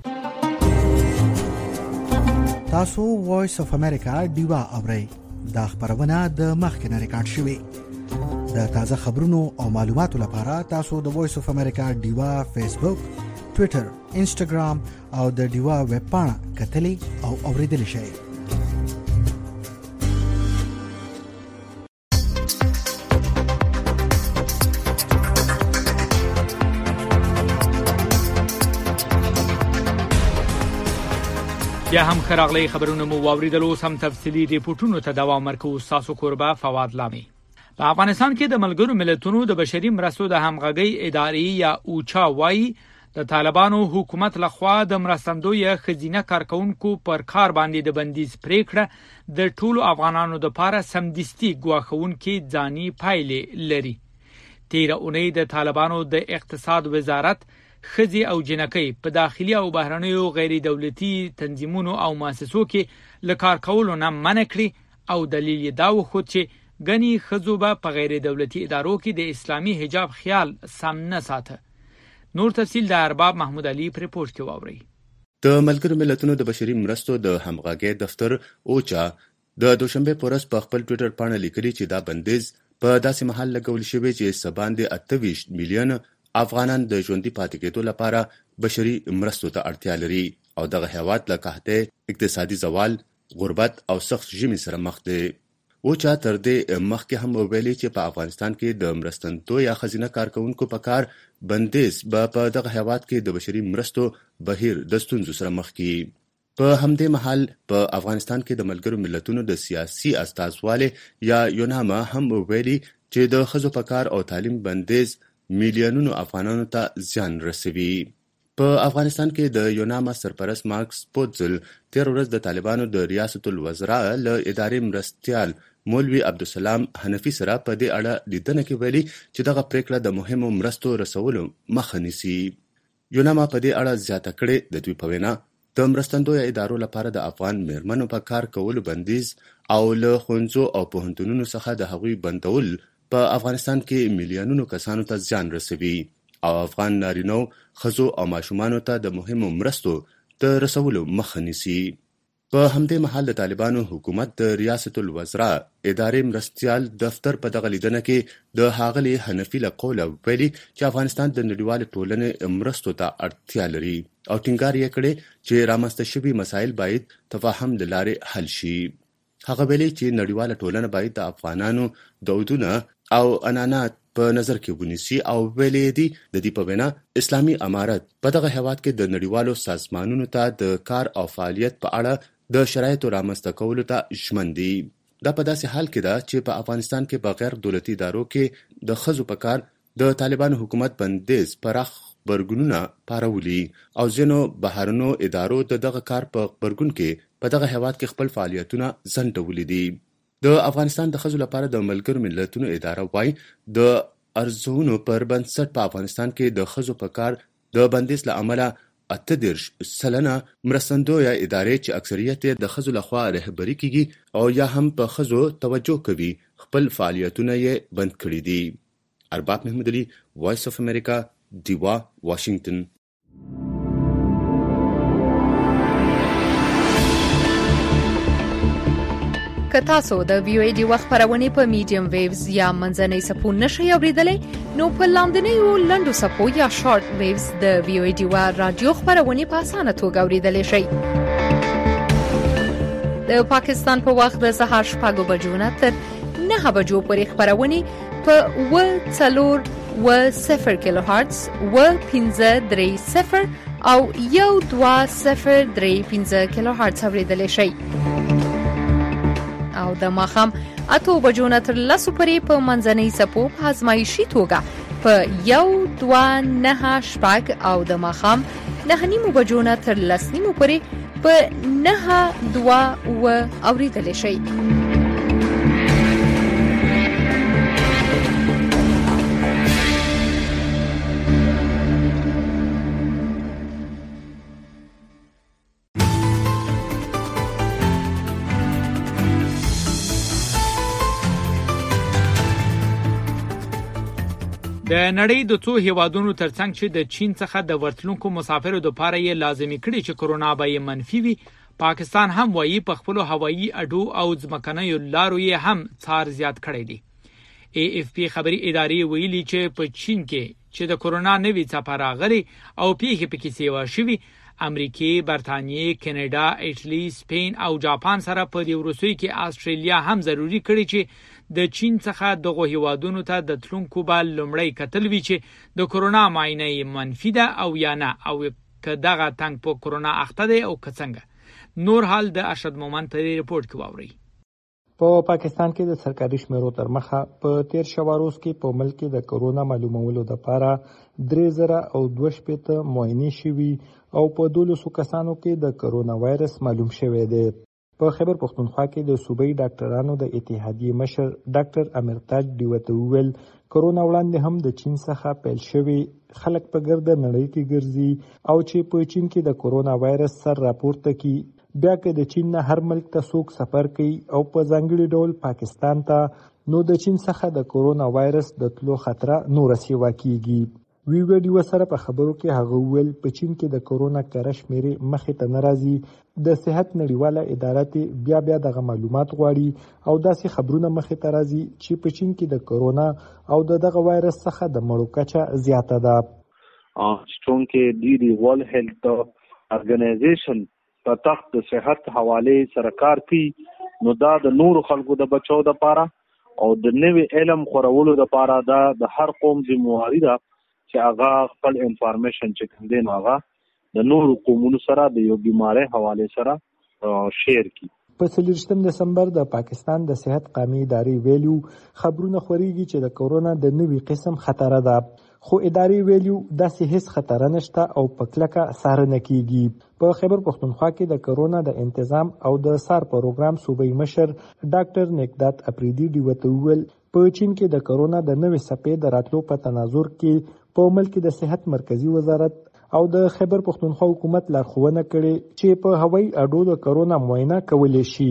[SPEAKER 3] تاسو وایس اف امریکا ډیوا اورئ. دا خبرونه د مخکنه ریکارډ شوې. د تازه خبرونو او معلوماتو لپاره تاسو د وایس اف امریکا ډیوا فیسبوک، ټوئیټر، انسټاګرام او د ډیوا ویب پاڼه کتلی او اوریدل شئ.
[SPEAKER 4] بیا هم خراغلی خبرونه مو واوریدلو سم تفصیلی ریپورتونو ته دوام ورکوي. تاسو کوربه فواد لامي. په افغانستان کې د ملګرو ملتونو د بشري مرستو د همغږي ادارې یا اوچا وايي د طالبانو حکومت لخوا د مرستندوی خزینه کارکونکو پر کار باندې د بندیز پریکړه د ټولو افغانانو د لپاره سمدستي ګواښونکې ځاني پایلې لري. تیر اونۍ د طالبانو د اقتصاد وزارت خزي او جنکۍ په داخلي او بهرنیو غیر دولتي تنظیمونو او مؤسسو کې لکار کولو نه منع کړی او دلیل دا و چې غني خزوبه په غیر دولتي ادارو کې د اسلامي حجاب خیال سم نه ساته. نور تفصیل د ارباب محمود علي پر رپورت کې واوري.
[SPEAKER 21] د ملګرو ملتونو د بشري مرستو د همغږي دفتر اوچا د دوشنبه پورس په خپل ټوئیټر باندې لیکلي چې دا بندیز په داسې محل لګول شوی چې سباندې اته ویشت میلیون افغانان د ژوندۍ پاتې کېدو لپاره بشري مرستو ته اړتیا لري او دغه هیواد له قحط، اقتصادي زوال، غربت او سخت ژمي سره مخ دی. اوچا تر دې مخکې هم ویلي چې په افغانستان کې د مرستندوی یا خزینه کارکونکو په کار بندیز به په دغه هیواد کې د بشري مرستو بهیر د ستونزو سره مخ کی. په همدې محل په افغانستان کې د ملګرو ملتونو د سیاسي استازواله یا یوناما هم ویلي چې د خزو په کار او تعلیم بندیز میلیونونو افغانانو ته زیان رسوي. په افغانستان کې د یوناما سرپرست مارکس پوتزل تیر ورځ د طالبانو د ریاست الوزراء له ادارې مرستیال مولوي عبدالسلام حنفي سره په دې اړه لیدنه کې ویلي چې دغه پریکړه د مهمو مرستو رسولو مخه نیسي. یوناما په دې اړه زیاته کړې د دوی په وینا د مرستندوی ادارو لپاره د افغان میرمنو په کار کولو بندیز او له ښوونځو او پوهنتونونو څخه د هغوی بندول په افغانستان کې میلیونونو کسانو ته زیان رسوي او افغان نارینو، ښځو او ماشومانو ته د مهمو مرستو د رسولو مخه نیسي. په همدې مهال د طالبانو حکومت د ریاست الوزرا ادارې مرستيال دفتر په دغه لیدنه کې د ښاغلي حنفي له قوله ویلي چې افغانستان د نړیوالې ټولنې مرستو ته اړتیا لري او ټینګار یې کړی چې رامنځته شوي مسایل باید تفاهم له لارې حل شي. هغه ویلي چې نړیواله ټولنه باید د افغانانو دودونه او عنعنات په نظر کې ونیسي او ویلي دي د دې په وینا اسلامي امارت په دغه هیواد کې د نړیوالو سازمانونو ته د کار او فعالیت په اړه د شرایطو رامنځته کولو ته ژمن دي. دا په داسې حال کې ده چې په افغانستان کې په غیر دولتي ادارو کې د ښځو په کار د طالبانو حکومت بندیز پراخ غبرګونونه پارولي او ځینو بهرنو ادارو د دغه کار په غبرګون کې په دغه هیواد کې خپل فعالیتونه ځنډولي دي. د افغانستان د ښځو لپاره د ملګرو ملتونو اداره وايي د ارزونو پر بنسټ په افغانستان کې د ښځو په کار د بندیز له امله اته دېرش سلنه مرستندویه ادارې چې اکثریت یې د ښځو لخوا رهبري کیږي او یا هم په ښځو توجه کوي خپل فعالیتونه یې بند کړي دي. ارباب محمود علي، وایس اف امریکا، دیوا، واشنگټن.
[SPEAKER 8] که تاسو د وی او ای ډي وخت خبرونه په میډیم ویوز یا منځنۍ سپو نشئ اوریدلای نو په لاندنیو لنډو سپو یا شارټ ویوز د وی او ای ډي رادیو خبرونه په اسانه توګه اوریدلای شئ. د پاکستان په وخت د سهار شپږ بجو نه تر نه بجو پورې خبرونه په و څلور و صفر کیلو هرتز و پنځه درې صفر او یو دوه صفر درې پنځه کیلو هرتز اوریدلای شئ. او د ماخام اتو بجو نه تر لسو پورې په منځنۍ سپو په ازمایشي توګه په یو دوه نه شپږ او د ماخام نه نیمو بجو نه تر لس نیمو پورې په نه دوه و اوریدلی شئ.
[SPEAKER 4] د نړۍ د څو هیوادونو ترڅنګ چې د چین څخه د ورتلونکو مسافرو لپاره یې لازمي کړی چې کرونا به منفي وي، پاکستان هم وایي په خپل هوایي اډو او ځمکنیو لارو یې هم څار زیات کړی دی. ای اف پی خبري ادارې ویلي چې په چین کې چې د کرونا نوي څپه راغلي او پیښې پکې سیوا شوي، امریکا، برتانیې، کینیډا، ایټالي، سپین او جاپان سره په دې وروستیو کې استرالیا هم ضروری کړی چې د چین څخه دغه هیوادونو ته د تلونکو بل لمړی کتل وی چې د کرونا معاینه منفي ده او یا نه، او که دغه تنګ په کرونا اخته ده او څنګه. نور حال د ارشد مومن په ریپورت کې واوري.
[SPEAKER 7] په پاکستان کې د سرکاري شمیرو تر مخه په تیر شواروز کې په ملک کې د کرونا معلومولو لپاره درې زره او دوه شپېته معاینې شوي او په دولسو کسانو کې د کرونا وایرس معلوم شوی دی. په خیبر پختونخوا کې د صوبایي ډاکټرانو د اتحادیې مشر ډاکټر امرتاج دیوته وویل کرونا وړاندې هم د چین څخه پیل شوی خلک په ګرد نړۍ کې ګرځي او چې په چین کې د کرونا وایرس سر راپورته کی بیا که د چین نه هر ملک ته څوک سفر کوي او په ځانګړي ډول پاکستان ته نو د چین څخه د کرونا وایرس د تلو خطر نور سیوا کیږي. وی ویډیو سره په خبرو کې هغه ویل په چین کې د کرونا کره شمیرې مخې ته ناراضي، د صحت نړیواله ادارې بیا بیا دغه معلومات غواړي او داسې خبرونه مخې ته راځي چې په چین کې د کرونا او دغه وایرس څخه د مړو کچه زیاته ده.
[SPEAKER 22] چون کې دی دی ورلد هیلث ارګنایزیشن په تخت د صحت حواله سره کار کوي، نو دا د نور خلکو د بچو د پاره او د نوې علم خورولو د پاره دا د هر قوم ذمہواری ده چې هغه خپل انفارمیشن چې کوم دین هغه د نور قومونو سره د یو بیماری حواله سره شیر کی.
[SPEAKER 7] په څلورشتم دسمبر د پاکستان د صحت قومي ادارې ویلو خبرونه خوريږي چې د کرونا د نوي قسم خطر ده، خو ادارې ویلو داسې هیڅ خطر نشته او په کلکه څارنه کیږي. په خیبر پختونخوا کې د کرونا د انتظام او د سار پروګرام صوبایي مشر ډاکټر نکدات اپریدي دیوته ویل په چین کې د کرونا د نوي څپې د راتلو په تناظر کې په ملک د صحت مرکزی وزارت او د خیبر پختونخوا حکومت لارښوونه کړې چې په هوایي اډو د کرونا معاینه کولی شي.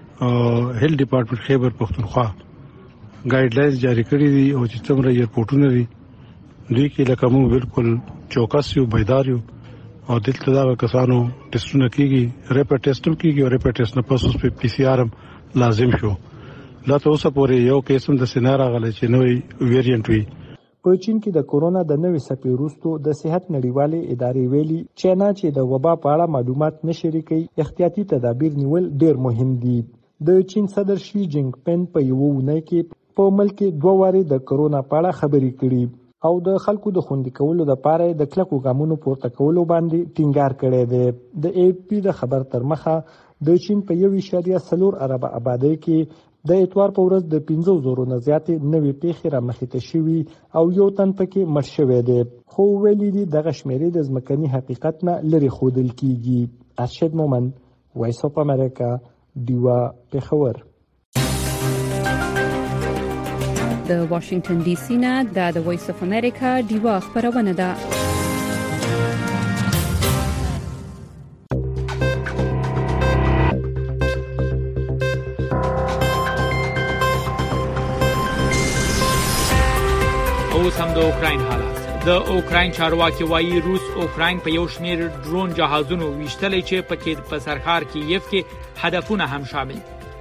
[SPEAKER 23] هیلث ډپارټمنټ خیبر پختونخوا ګایډ لاینز جاری کړي دي او چې څومره ایرپورټونه دي دوی کې لکه موږ بالکل چوکس یو بیدار یو او دلته دا کسانو ټیسټونه کیږي ریپټ ټیسټ هم کیږي او ریپټ ټیسټ نه پس اوس په پی سی آر هم لازم شو. لا ته اوسه پورې یو قسم د سینارا غلې چې نوې ویریانټ وي.
[SPEAKER 7] په چین کې د کورونا د نوې څپې وروسته د صحت نړیوالې ادارې ویلي چینا چې د وبا په اړه معلومات نشري کوي احتیاطي تدابیر نیول ډیر مهم دي. د چین صدر شي جینګ پین په یو ونه کې په ملک کې دوه واري د کورونا په اړه خبرې کړې او د خلکو د خوندي کولو لپاره د کلکو ګامونو پورته کولو باندې ټینګار کړی دی. د ای پی د خبر تر مخه د چین په یو اشاریه څلور ارب آبادی کې د اتوار په ورځ د پنځه زرو نه زیاتې نوې پیښې رامخې ته شوي او یو تن پکې مړ شوی دی. خو ویلي دي دغه شمیرې د ځمکني حقیقت نه لرې ښودل کیږي. ارشد مومن، وایس اف امریکا، ډیوا پېښور.
[SPEAKER 12] د واشنگټن ډي سي نه د وایس اف امریکا ډیوا خبرونه ده.
[SPEAKER 4] اوس هم د اوکراین حالات. د اوکراین چارواکي وایي روس اوکراین په یو شمېر ډرون جهازونو ویشتلې چې پکې په سرحار کیف کې هدفونه هم شامل.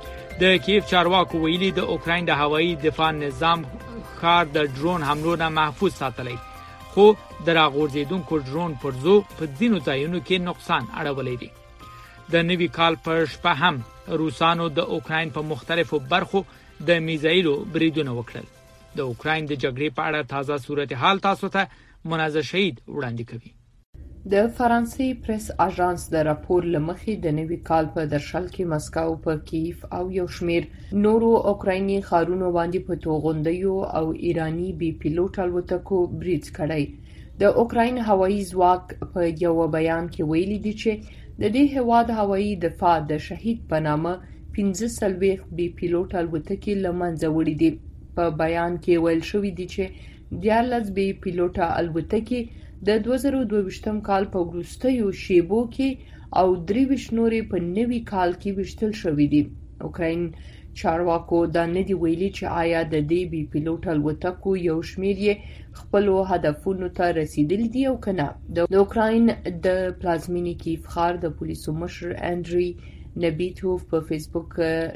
[SPEAKER 4] د کیف چارواکو ویلي د اوکراین د هوایي دفاع نظام ښار د ډرون حملو نه محفوظ ساتلی، خو د راغورځېدونکو ډرون پرزو په ځینو ځایونو کې نقصان اړولی دی. د نوي کال پر شپه هم روسانو د اوکراین په مختلفو برخو د میزایلو بریدونه وکړل. د اوکراین د جګړې په اړه تازه صورتحال تاسو ته منازه شهید وړاندې کوي.
[SPEAKER 8] د فرانسې پریس اژانس د راپور لمخې د نوي کال په درشل کې مسکو په کیف او یو شمیر نورو اوکرایني ښارونو باندې په توغندیو او ایرانی بي پیلوټ الوتکو برید کړی. د اوکراین هوایي ځواک په یو بیان کې ویلي دي چې د دې هواد هوایي دفاع د شهید په نامه پنځه څلوېښت بي پیلوټ الوتکې له منځه وړي دي. په بیان کې ویل شوی دی چې دیارلس بي پیلوټه الوتکې د دوه زره دوه ویشتم کال په وروستیو شیبو کې او درې ویشت نورې په نوي کال کې ویشتل شوي دي. اوکراین چارواکو دا نه دی ویلي چې آیا د دې بي پیلوټ الوتکو یو شمیر یې خپلو هدفونو ته رسیدلی دي او کنه. د اوکراین د پلازمینې کیف ښار د پولیسو مشر انډری نبیتوف په فیسبوک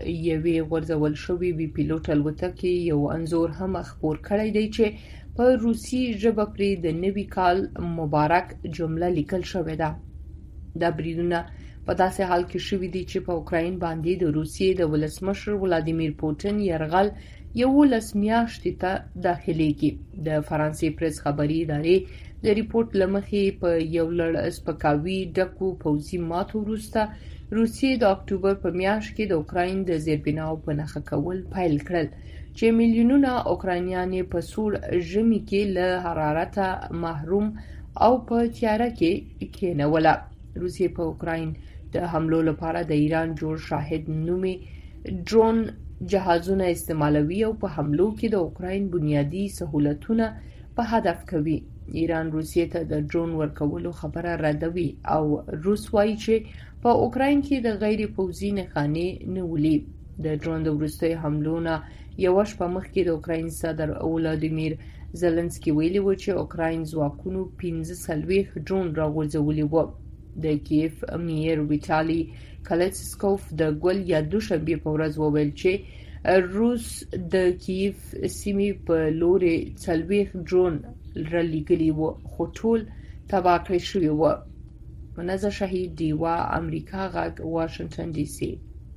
[SPEAKER 8] یوې غورځول شوې بي پیلوټ الوتکې یو انځور هم خپور کړی دی چې په روسي ژبه پرې د نوي کال مبارک جمله لیکل شوې ده. دا بریدونه په داسې حال کې شوي دي چې په اوکراین باندې د روسیې د ولسمشر ولادیمیر پوتین یرغل یولس میاشتې ته داخليږي. د فرانسې پریس خبري ادارې د ریپورت لمخې په یو لړ سپکاوي ډکو پوځي ماتو وروسته روسیې د اکتوبر په میاشت کې د اوکراین د زیربناو په نښه کول پیل کړل چې میلیونونه اوکراینیان په سوړ ژمي کې له حرارته محروم او په تیاره کې کېنوله. روسیې په اوکراین د حملو لپاره د ایران جوړ شاهد نومي ډرون جهازونه استعمالوي او په حملو کې د اوکراین بنیادی سہولتونه په هدف کوي. ایران روسیې ته د ډرون ورکولو خبره ردوي او روس وایي چې په اوکراین کې د غیر پوځي نښانې نه ولي. د ډرون د وروستیو حملو نه یوه شپه مخکې د اوکراین صدر ولادیمیر زلنسکي ویلي و چې اوکراین ځواکونو پنځه څلوېښت ډرون راغورځولي وو. د کیف میر ویټالي کلچسکوف د ګول یا دوشنبې په ورځ وویل چې روس د کیف سیمې په لوري څلوېښت ډرون رالېږلي وو خو ټول تباه کړای شوي وو. منازه شهید، ډیوا امریکا غږ، واشنگټن ډي سي.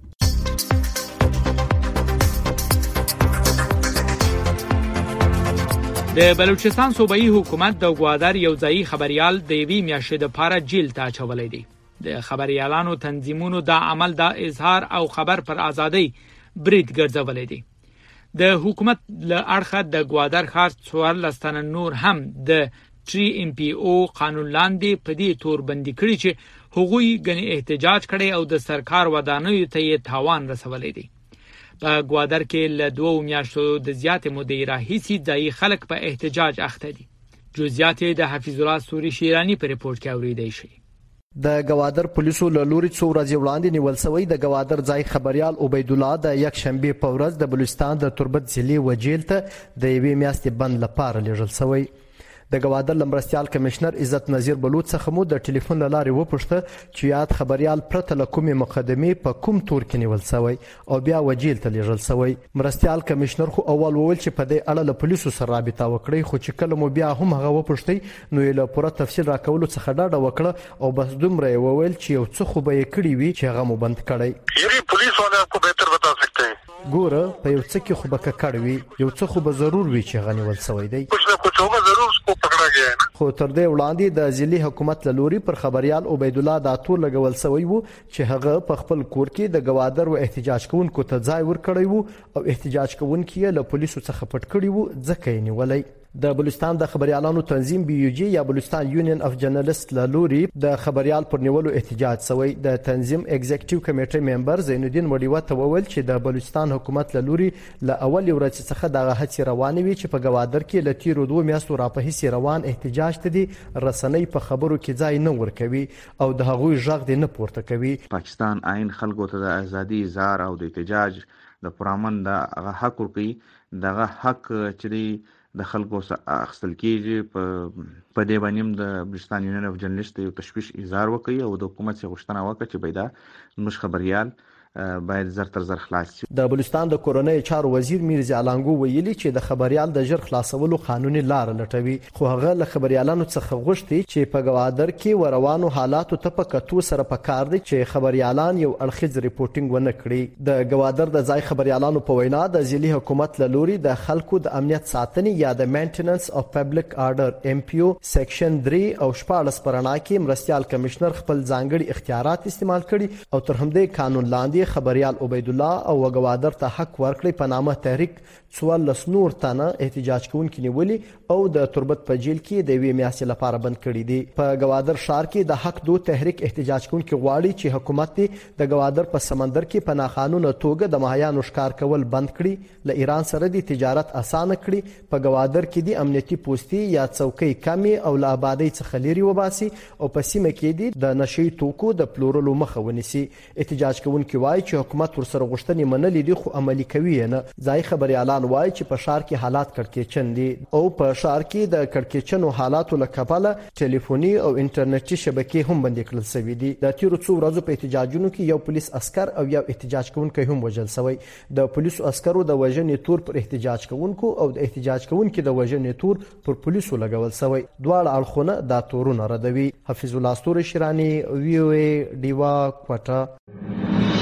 [SPEAKER 4] د بلوچستان صوبایي حکومت د ګوادر یو ځایي خبريال د یوې میاشتې لپاره جیل ته اچولی دی. د خبريالانو تنظیمونو دا عمل د اظهار او خبر پر ازادۍ برید ګرځولی دی. د حکومت له اړخه د ګوادر ښار څوارلس تنه نور هم د ټي ام پی او قانون لاندې په دې تور بندي کړي چې هغوی غني احتجاج کړي او د سرکار ودانیو ته یې تاوان رسولی دی. په ګوادر کې له دوه میاشتو د زیاتې مودې راهیسې ځایي خلک په احتجاج اخته دي. جزئیات د حفیظ الله سوري شیرانی په ریپورت کې اوریدای شي.
[SPEAKER 5] د ګوادر پولیسو له لوري څو ورځې وړاندې نیول شوی د ګوادر ځای خبريال عبید الله د یک شنبه په ورځ د بلوچستان د تربت ضلع وجیل ته د یوې میاشتې بند لپاره لیږل شوی. د ګوادر لمرستيال کمشنر عزت نذیر بلوچ څخه مو د ټلیفون لارې وپوښته چې یاد خبريال پرته له کومې مقدمې په کوم تور کې نیول شوی او بیا وجیل ته لیږل شوی. مرستيال کمشنر خو اول وویل چې په دې اړه له پولیسو سره رابطه وکړي، خو چې کله مو بیا هم هغه وپوښتي نو یې له پوره تفصیل راکولو څخه ډاډه وکړه او بس دومره یې وویل چې یو څه خو به یې کړي وي چې هغه مو بند کړی.
[SPEAKER 6] یعنی پولیس والے آپ کو بہتر بتا سکتے ہیں.
[SPEAKER 5] ګوره په یو څه کې خو به ککړ وي، یو څه خو به ضرور وي چې هغه نیول شوی دی.
[SPEAKER 6] کچھ نہ کچھ ہوگا ضرور اس کو پکڑا گیا ہے.
[SPEAKER 5] خو تر دې وړاندې د ضلعي حکومت له لوري پر خبريال عبید الله دا تور لګول شوی وو چې هغه په خپل کور کې د ګوادر و احتجاج کوونکو ته ځای ورکړی وو او احتجاج کوونکي له پولیسو څخه پټ کړی وو ځکه یې نیولای. د بلوچستان د خبريالانو تنظیم بي یو جي یا بلوچستان یونین اف جرنالست له لوري د خبريال پر نیولو احتجاج شوی. د تنظیم ایگزیکټیو کمیټې ممبر زین الدین وډیوه ته وویل چې د بلوچستان حکومت له لوري له اول ورځ څخه د هڅې روانې وي چې په ګوادر کې له تیرو دوه میاشتو راپهیسې روان احتجاج ته دي رسنۍ په خبرو کې ځای نه ورکوي او د هغوی غږ دې نه پورته کوي.
[SPEAKER 9] پاکستان عین خلکو ته د ازادي اظهار او د احتجاج د پرامن د حق ورکوي. دغه حق چې د خلکو اخستل کیږي په په دې باندې د بلوچستان یونین اف جرنالست یو تشویش اظهار وکړي او د حکومت څخه غوښتنه وکړي چې پیدا موږ خبريال باید زر تر زر خلاص شي.
[SPEAKER 5] د بلوچستان د کورنۍ چارو وزیر میرزا علانګو ویلي چې د خبريال د ژر خلاصولو قانوني لار لټوي، خو هغه له خبريالانو څخه غوښتي چې په ګوادر کې وروانو حالاتو ته په کتو سره پکار دي چې خبريالان یو اړخیز ریپورټینګ ونه کړي. د ګوادر د ځای خبريالانو په وینا د ضلعي حکومت له لوري د خلکو د امنیت ساتنې یا د مینټیننس اف پبلک آرډر ام پی او سیکشن درې او شپاړس پرانا کې مرستيال کمشنر خپل ځانګړي اختیارات استعمال کړي او تر همدې قانون لاندې خبريال عبید الله او ګوادر ته حق ورکړي په نامه تحریک څوارلس نور تنه احتجاج کوونکي نیولي او د تربت په جیل کې د یوې میاشتې لپاره بند کړي دي. په ګوادر ښار کې د حق دو تحریک احتجاج کوونکي غواړي چې حکومت د ګوادر په سمندر کې په ناقانونه توګه د ماهیانو ښکار کول بند کړي، له ایران سره د تجارت اسانه کړي، په ګوادر کې د امنیتي پوستي یا څوکۍ کمې او له آبادۍ څخه لرې وباسي او په سیمه کې د نشي توکو د پلورلو مخه ونیسي. احتجاج کوونکي وایي چې حکومت ورسره غوښتنې منلې دي خو عملي کوي نه. ځای خبريالان وایي چې په ښار کې حالات کړکېچن دي او په ښار کې د کړکېچنو حالاتو له کبله ټلیفوني او انټرنیټي شبکې هم بندې کړل شوې دي. د تیرو څو ورځو په احتجاجونو کې یو پولیس عسکر او یو احتجاج کوونکی هم وژل شوی. د پولیسو عسکرو د وژنې تور پر احتجاج کوونکو او د احتجاج کوونکو د وژنې تور پر پولیسو لګول شوی. دواړه اړخونه دا تورونه ردوي. حفیظ الله ستوري شیرانی وی او ای ډیوا کوټه.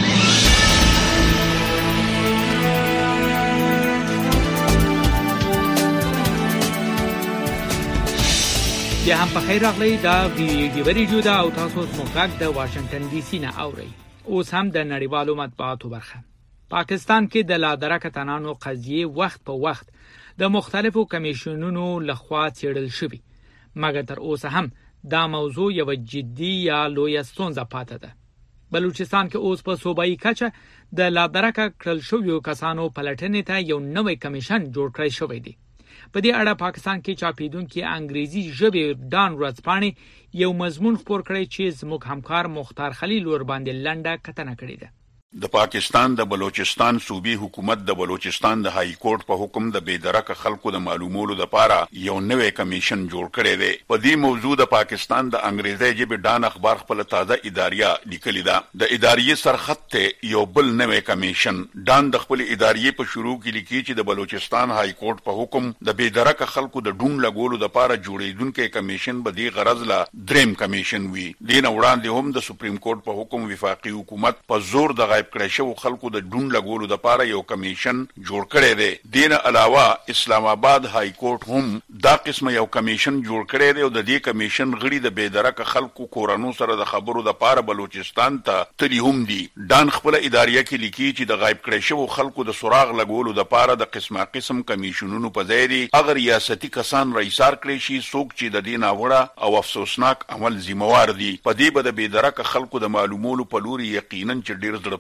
[SPEAKER 4] بیا هم په خیر راغلی دا ویډیو ریډیو دا او تاسو موږ د واشنگټن ډي سي نه اورئ. اوس هم د نړیوالو مطبوعاتو برخه. پاکستان کې د لادرکه تنانو قضیه وخت په وخت د مختلفو کمیشنونو لخوا څېړل شوې، مګر تر اوسه هم دا موضوع یو جدي یا لویه ستونزه پاتې ده. بلوچستان کې اوس په صوبایي کچه د لادرکه کړل شویو کسانو پلټنې ته یو نوی کمیشن جوړ کړی شوی دی. په دې اړه پاکستان کې چاپیدونکو انګریزي ژبې ډان ورځپاڼې یو مضمون خپور کړی چې زموږ همکار مختار خلیل ور باندې لنډه کتنه کړې ده.
[SPEAKER 10] د پاکستان د بلوچستان صوبي حکومت د بلوچستان د های کورټ په حکم د بېدرکه خلکو د معلومولو لپاره یو نوې کمیشن جوړ کړی دی. په دې موضوع د پاکستان د انګریزي ژبې ډان اخبار خپل تازه اداریه لیکلی ده. د اداریه سرخط ته یو بل نوې کمیشن ډان د خپل اداریه په شروع کې لیکي چې د بلوچستان های کورټ په حکم د بېدرکه خلکو د ډون لګولو لپاره جوړیدونکو کمیشن به دی غرض لا دریم کمیشن وي. دین وړاندې هم د سپریم کورټ په حکم وفاقي حکومت په زور د غیب کړی شو خلکو د ډون لګولو لپاره یو کمیشن جوړ کړی دی. دین علاوه اسلام آباد های کورټ هم دا قسمه یو کمیشن جوړ کړی دی او د دې کمیشن غړي د بېدرکه خلکو کورانو سره د خبرو لپاره بلوچستان ته تللی هم دي. ډان خپل اداریه کې لیکي چې د غیب کړی شو خلکو د سراغ لګولو لپاره د قسمه قسم کمیشنونو په ځای دي اگر ریاستي کسان رئیسار کړی شي څوک چې د دې ناوړه او افسوسناک عمل ذمہوار دي. په دې به د بېدرکه خلکو د معلومولو په لوري یقینا چې ډیر زړه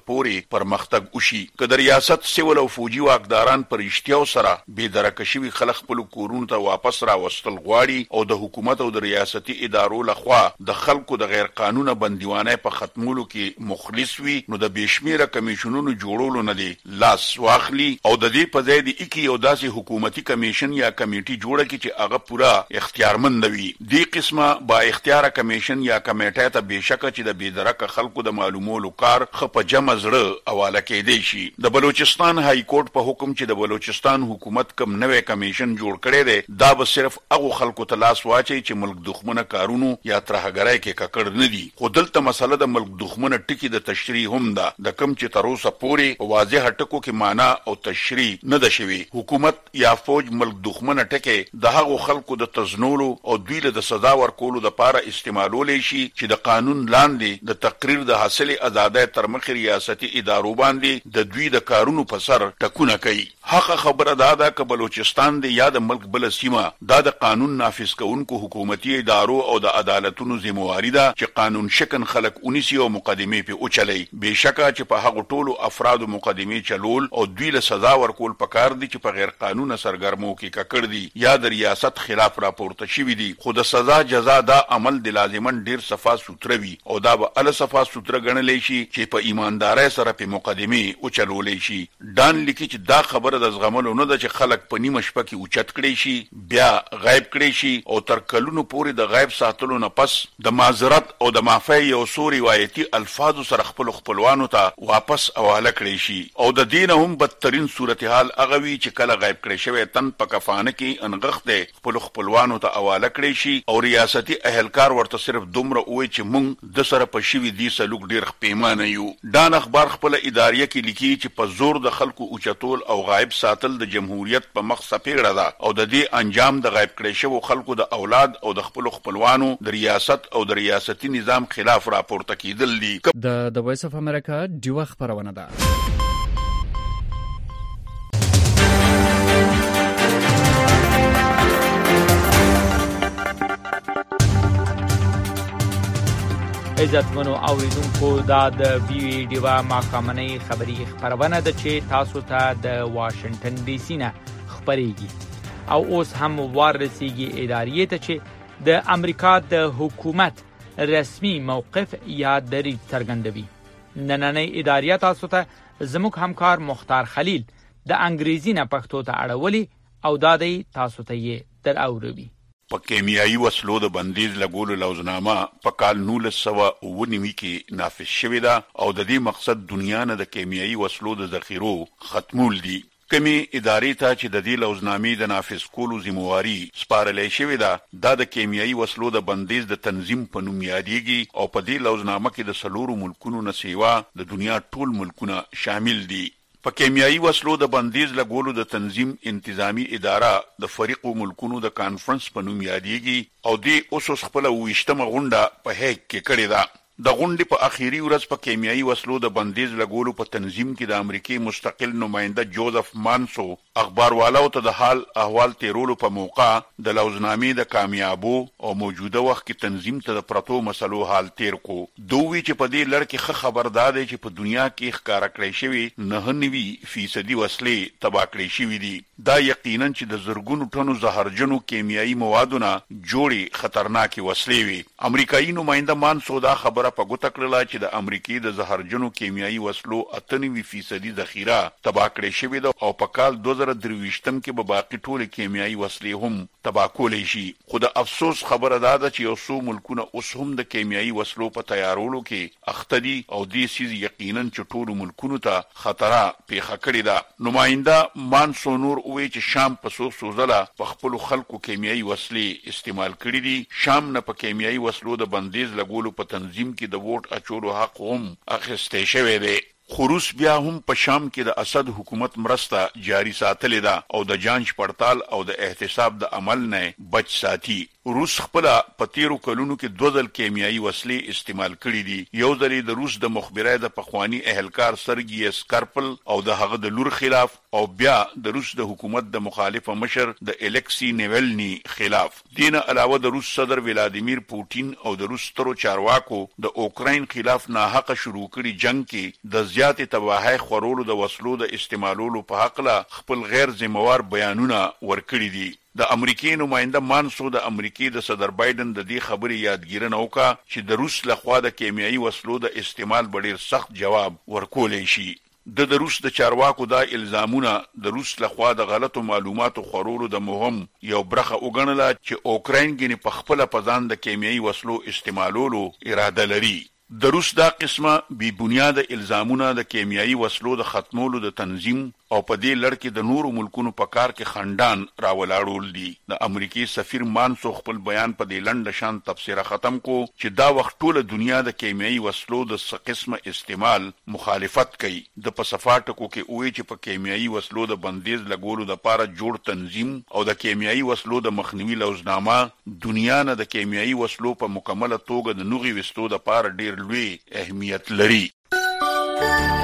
[SPEAKER 10] پورې پرمختګ وشي. که د ریاست سیول او فوجي واکداران پر اشتیاو سره بې درکه شوي خلک خپل کورونو ته واپس راوستل غواړي او د حکومت او د ریاستي ادارو لخوا د خلکو د غیر قانونه بندیوانۍ په ختمولو کې مخلص وي، نو د بشمیره کمیشنونو جوړولو نه دی لاس واخلي او د دې په ځای د اکی یو داسې حکومتي کمیشن یا کمیټي جوړه کړي چې هغه پورا اختیارمند وي. دې قسمه با اختیار کمیشن یا کمیټه ته بشکه چې د بېدرکه خلکو د معلومولو کار خپ جمع زړه حواله کېدی شي. د بلوچستان های کورټ په حکم چې د بلوچستان حکومت کم نوې کمیشن جوړ کړی دی، دا به صرف هغه خلکو ته لاس واچي چې ملک دښمنه کارونو یا ترهګرۍ کې ککړ نه دي. خو دلته مسله د ملک دښمنه ټکی د تشریح هم ده، د کم چې تر اوسه پورې په واضح ټکو کې معنا او تشریح نه ده شوی. حکومت یا فوج ملک دښمنه ټکی د هغو خلکو د تزنولو او دوی له د سزا ورکولو د پاره استعمالولی شي چې د قانون لاندې د تقریر د حاصل ازادۍ تر مخ ریاستي ادارو باندې د دوی د کارونو په سر ټکونه کوي. حق خبره دا ده چې بلوچستان دی یا د ملک بل سیمه دا د قانون نافذ کوونکو حکومتي ادارو او د عدالتونو ذمہواری ده چې قانون شکن خلک اونیسی او مقدمه په اوچلي. بهشکه چې په هغه ټولو افرادو مقدمه چلول او دوی له سزا ورکول پکار دي چې په غیر قانوني سرګرمو کې ککړ دي یا د ریاست خلاف راپورته شوی دي. خو د سزا جزا دا عمل د لازمن ډیر صفا سوتره وي او دا به ال صفا سوتره ګڼل شي چې په ایماندارۍ سره په مقدمه اوچلول شي. ډان لیکي چې دا خبره د زغملو نه ده چې خلک په نیمه شپه کې اوچت کړي شي، بیا غایب کړي شي او تر کلونو پورې د غایب ساتلو نه پس د معذرت او د معافی یو څو روایتي الفاظو سره خپل خپلوانو ته واپس حواله کړي شي. او د دین هم بدترین صورتحال هغه وي چې کله غایب کړي شوی تن په کفانه کې انغښته خپل خپلوانو ته حواله کړي شي او ریاستي اهلکار ورته صرف دومره وایي چې مونږ د سره په شوی دی سلوک ډیر پیمانه یو. ډان اخبار خپل اداریه کې لیکي چې په زور د خلکو اوچتول او غایب ساتل د جمهوریت په مخ سپیړه ده او د دې انجام د غایب کړي شوو خلکو د اولاد او د خپل خپلوانو د ریاست او د ریاستي نظام خلاف راپورته کیدل دي.
[SPEAKER 13] د د وایس اف امریکا ډیوه خبرونه ده.
[SPEAKER 4] عزتمنو اوریدونکو دا د وی وی ډیوا ماقامنۍ خبری خبرونه ده چې تاسو ته د واشنگټن ډي سي نه خبريږي او اوس هم ورسیږي ادارې ته چې د امریکا د حکومت رسمي موقف یا دریځ څرګندوي. نننۍ ادارې تاسو ته زموږ همکار مختار خلیل د انګریزي نه پښتو ته اړولي او دا دی تاسو ته یې در اوروي.
[SPEAKER 10] په کیمیاوي وسلو د بندیز لګولو لوزنامه په کال نولس سوه اوه نوي کې نافذ شوې ده او د دې مقصد دنیا نه د کیمیاوي وسلو د ذخیرو ختمول دي. کمی ادارې ته چې د دې لوزنامې د نافذ کولو ذمہواری سپارلې شوې ده دا د کیمیاوي وسلو د بندیز د تنظیم په نوم یادېږي او په دې لوزنامه کې د سلورو ملکونو نه سیوا د دنیا ټول ملکونه شامل دي. په کیمیاوي وسلو د بندیز لګولو د تنظیم انتظامی اداره د فریقو ملکونو د کانفرنس په نوم یادېږي او دې اوس خپل ویشتمه غونډه په هیګ کې کړې ده. د غونډې په اخیری ورځ په کیمیاوي وسلو د بندیز لګولو په تنظیم کې د امریکای مستقل نماینده جوزف مانسو اخباروالو ته د حال احوال تیرولو په موقع د لوزنامې د کامیابو او موجوده وخت کې تنظیم ته د پرتو مسلو حال تیر کو. دوی چې په دې لړ کې ښه خبردار دي چې په دنیا کې ښکارا کړی شوی نه نوي فیصدي وسلې تباه کړې شوې دي. دا یقینا چې د زرګونو ټنو زهرجنو کیمیاوي موادونه جوړي خطرناکي وسلې وي. امریکایي نماینده مانسو دا خبر په ګوته کړله چې د امریکای د زهرجنو کیمیاوي وسلو اته نوي فیصدي ذخیره تباه کړې شوې ده او په کال دوه زره درویشتم کې به باقي ټول کیمیاوي وسلې هم تباه کولی شي. خو د افسوس خبره دا ده چې یو څو ملکونه اوس هم د کیمیاوي وسلو په تیارولو کې اخته دي او دې سیز یقینا چې ټول ملکونو ته خطر پیښه کړې ده. نماینده مانسو نور وایي چې شام په سوق سوزله په خپل خلکو کیمیاوي وسلې استعمال کړي دي. شام نه په کیمیاوي وسلو د بندیز لګولو په تنظیم کې د ووټ اچولو حق هم اخیستی شوی دی. خو روس بیا هم په شام کې د اسد حکومت مرسته جاری ساتلې ده او د جانچ پړتال او د احتساب د عمل نه بچ ساتي. روس خپل په تیرو کلونو کې دوه ځل کیمیاوي وسلې استعمال کړي دي. یو ځل د روس د مخبرای د پخوانی اهلکار سرګي اسکارپل او د هغه د لور خلاف او بیا د روس د حکومت د مخالف مشر د الکسی نیولنی خلاف. دینه علاوه د روس صدر ولادیمیر پوتین او د روس سترو چارواکو د اوکراین خلاف ناحق شروع کړي جنگ کې د زیات تباہی خورولو د وسلو د استعمالولو په حق لا خپل غیر ذمہوار بیانونه ورکړي دي. د امریکای نماینده مانسو د امریکای د صدر بایدن د دې خبرې یادګیرنه وکړه چې د روس لخوا د کیمیاوي وسلو د استعمال ډیر سخت جواب ورکولای شي. د د روس د چارواکو دا الزامونه د روس لخوا د غلطو معلوماتو خورولو د مهم یو برخه وګڼله چې اوکراین ګنې په خپله پځان د کیمیاوي وسلو استعمالولو اراده لري. د روس دا قسمه بی بنیاده الزامونه د کیمیاوي وسلو د ختمولو د تنظیم او په دې لړ کې د نورو ملکونو په کار کې خندان راولاړول دي. د امریکای سفیر مانسو خپل بیان په دې لنډ شان تفسیر ختم کو چې دا وخت ټوله دنیا د کیمیاوي وسلو د څه قسمه استعمال مخالفت کوي. د پسفاټکو کې وایي چې په کیمیاوي وسلو د بندیز لګولو لپاره جوړ تنظیم او د کیمیاوي وسلو د مخنیوي لوزنامه دنیا نه د کیمیاوي وسلو په مکمله توګه د نوغي وستو لپاره ډیر لوی اهمیت لري.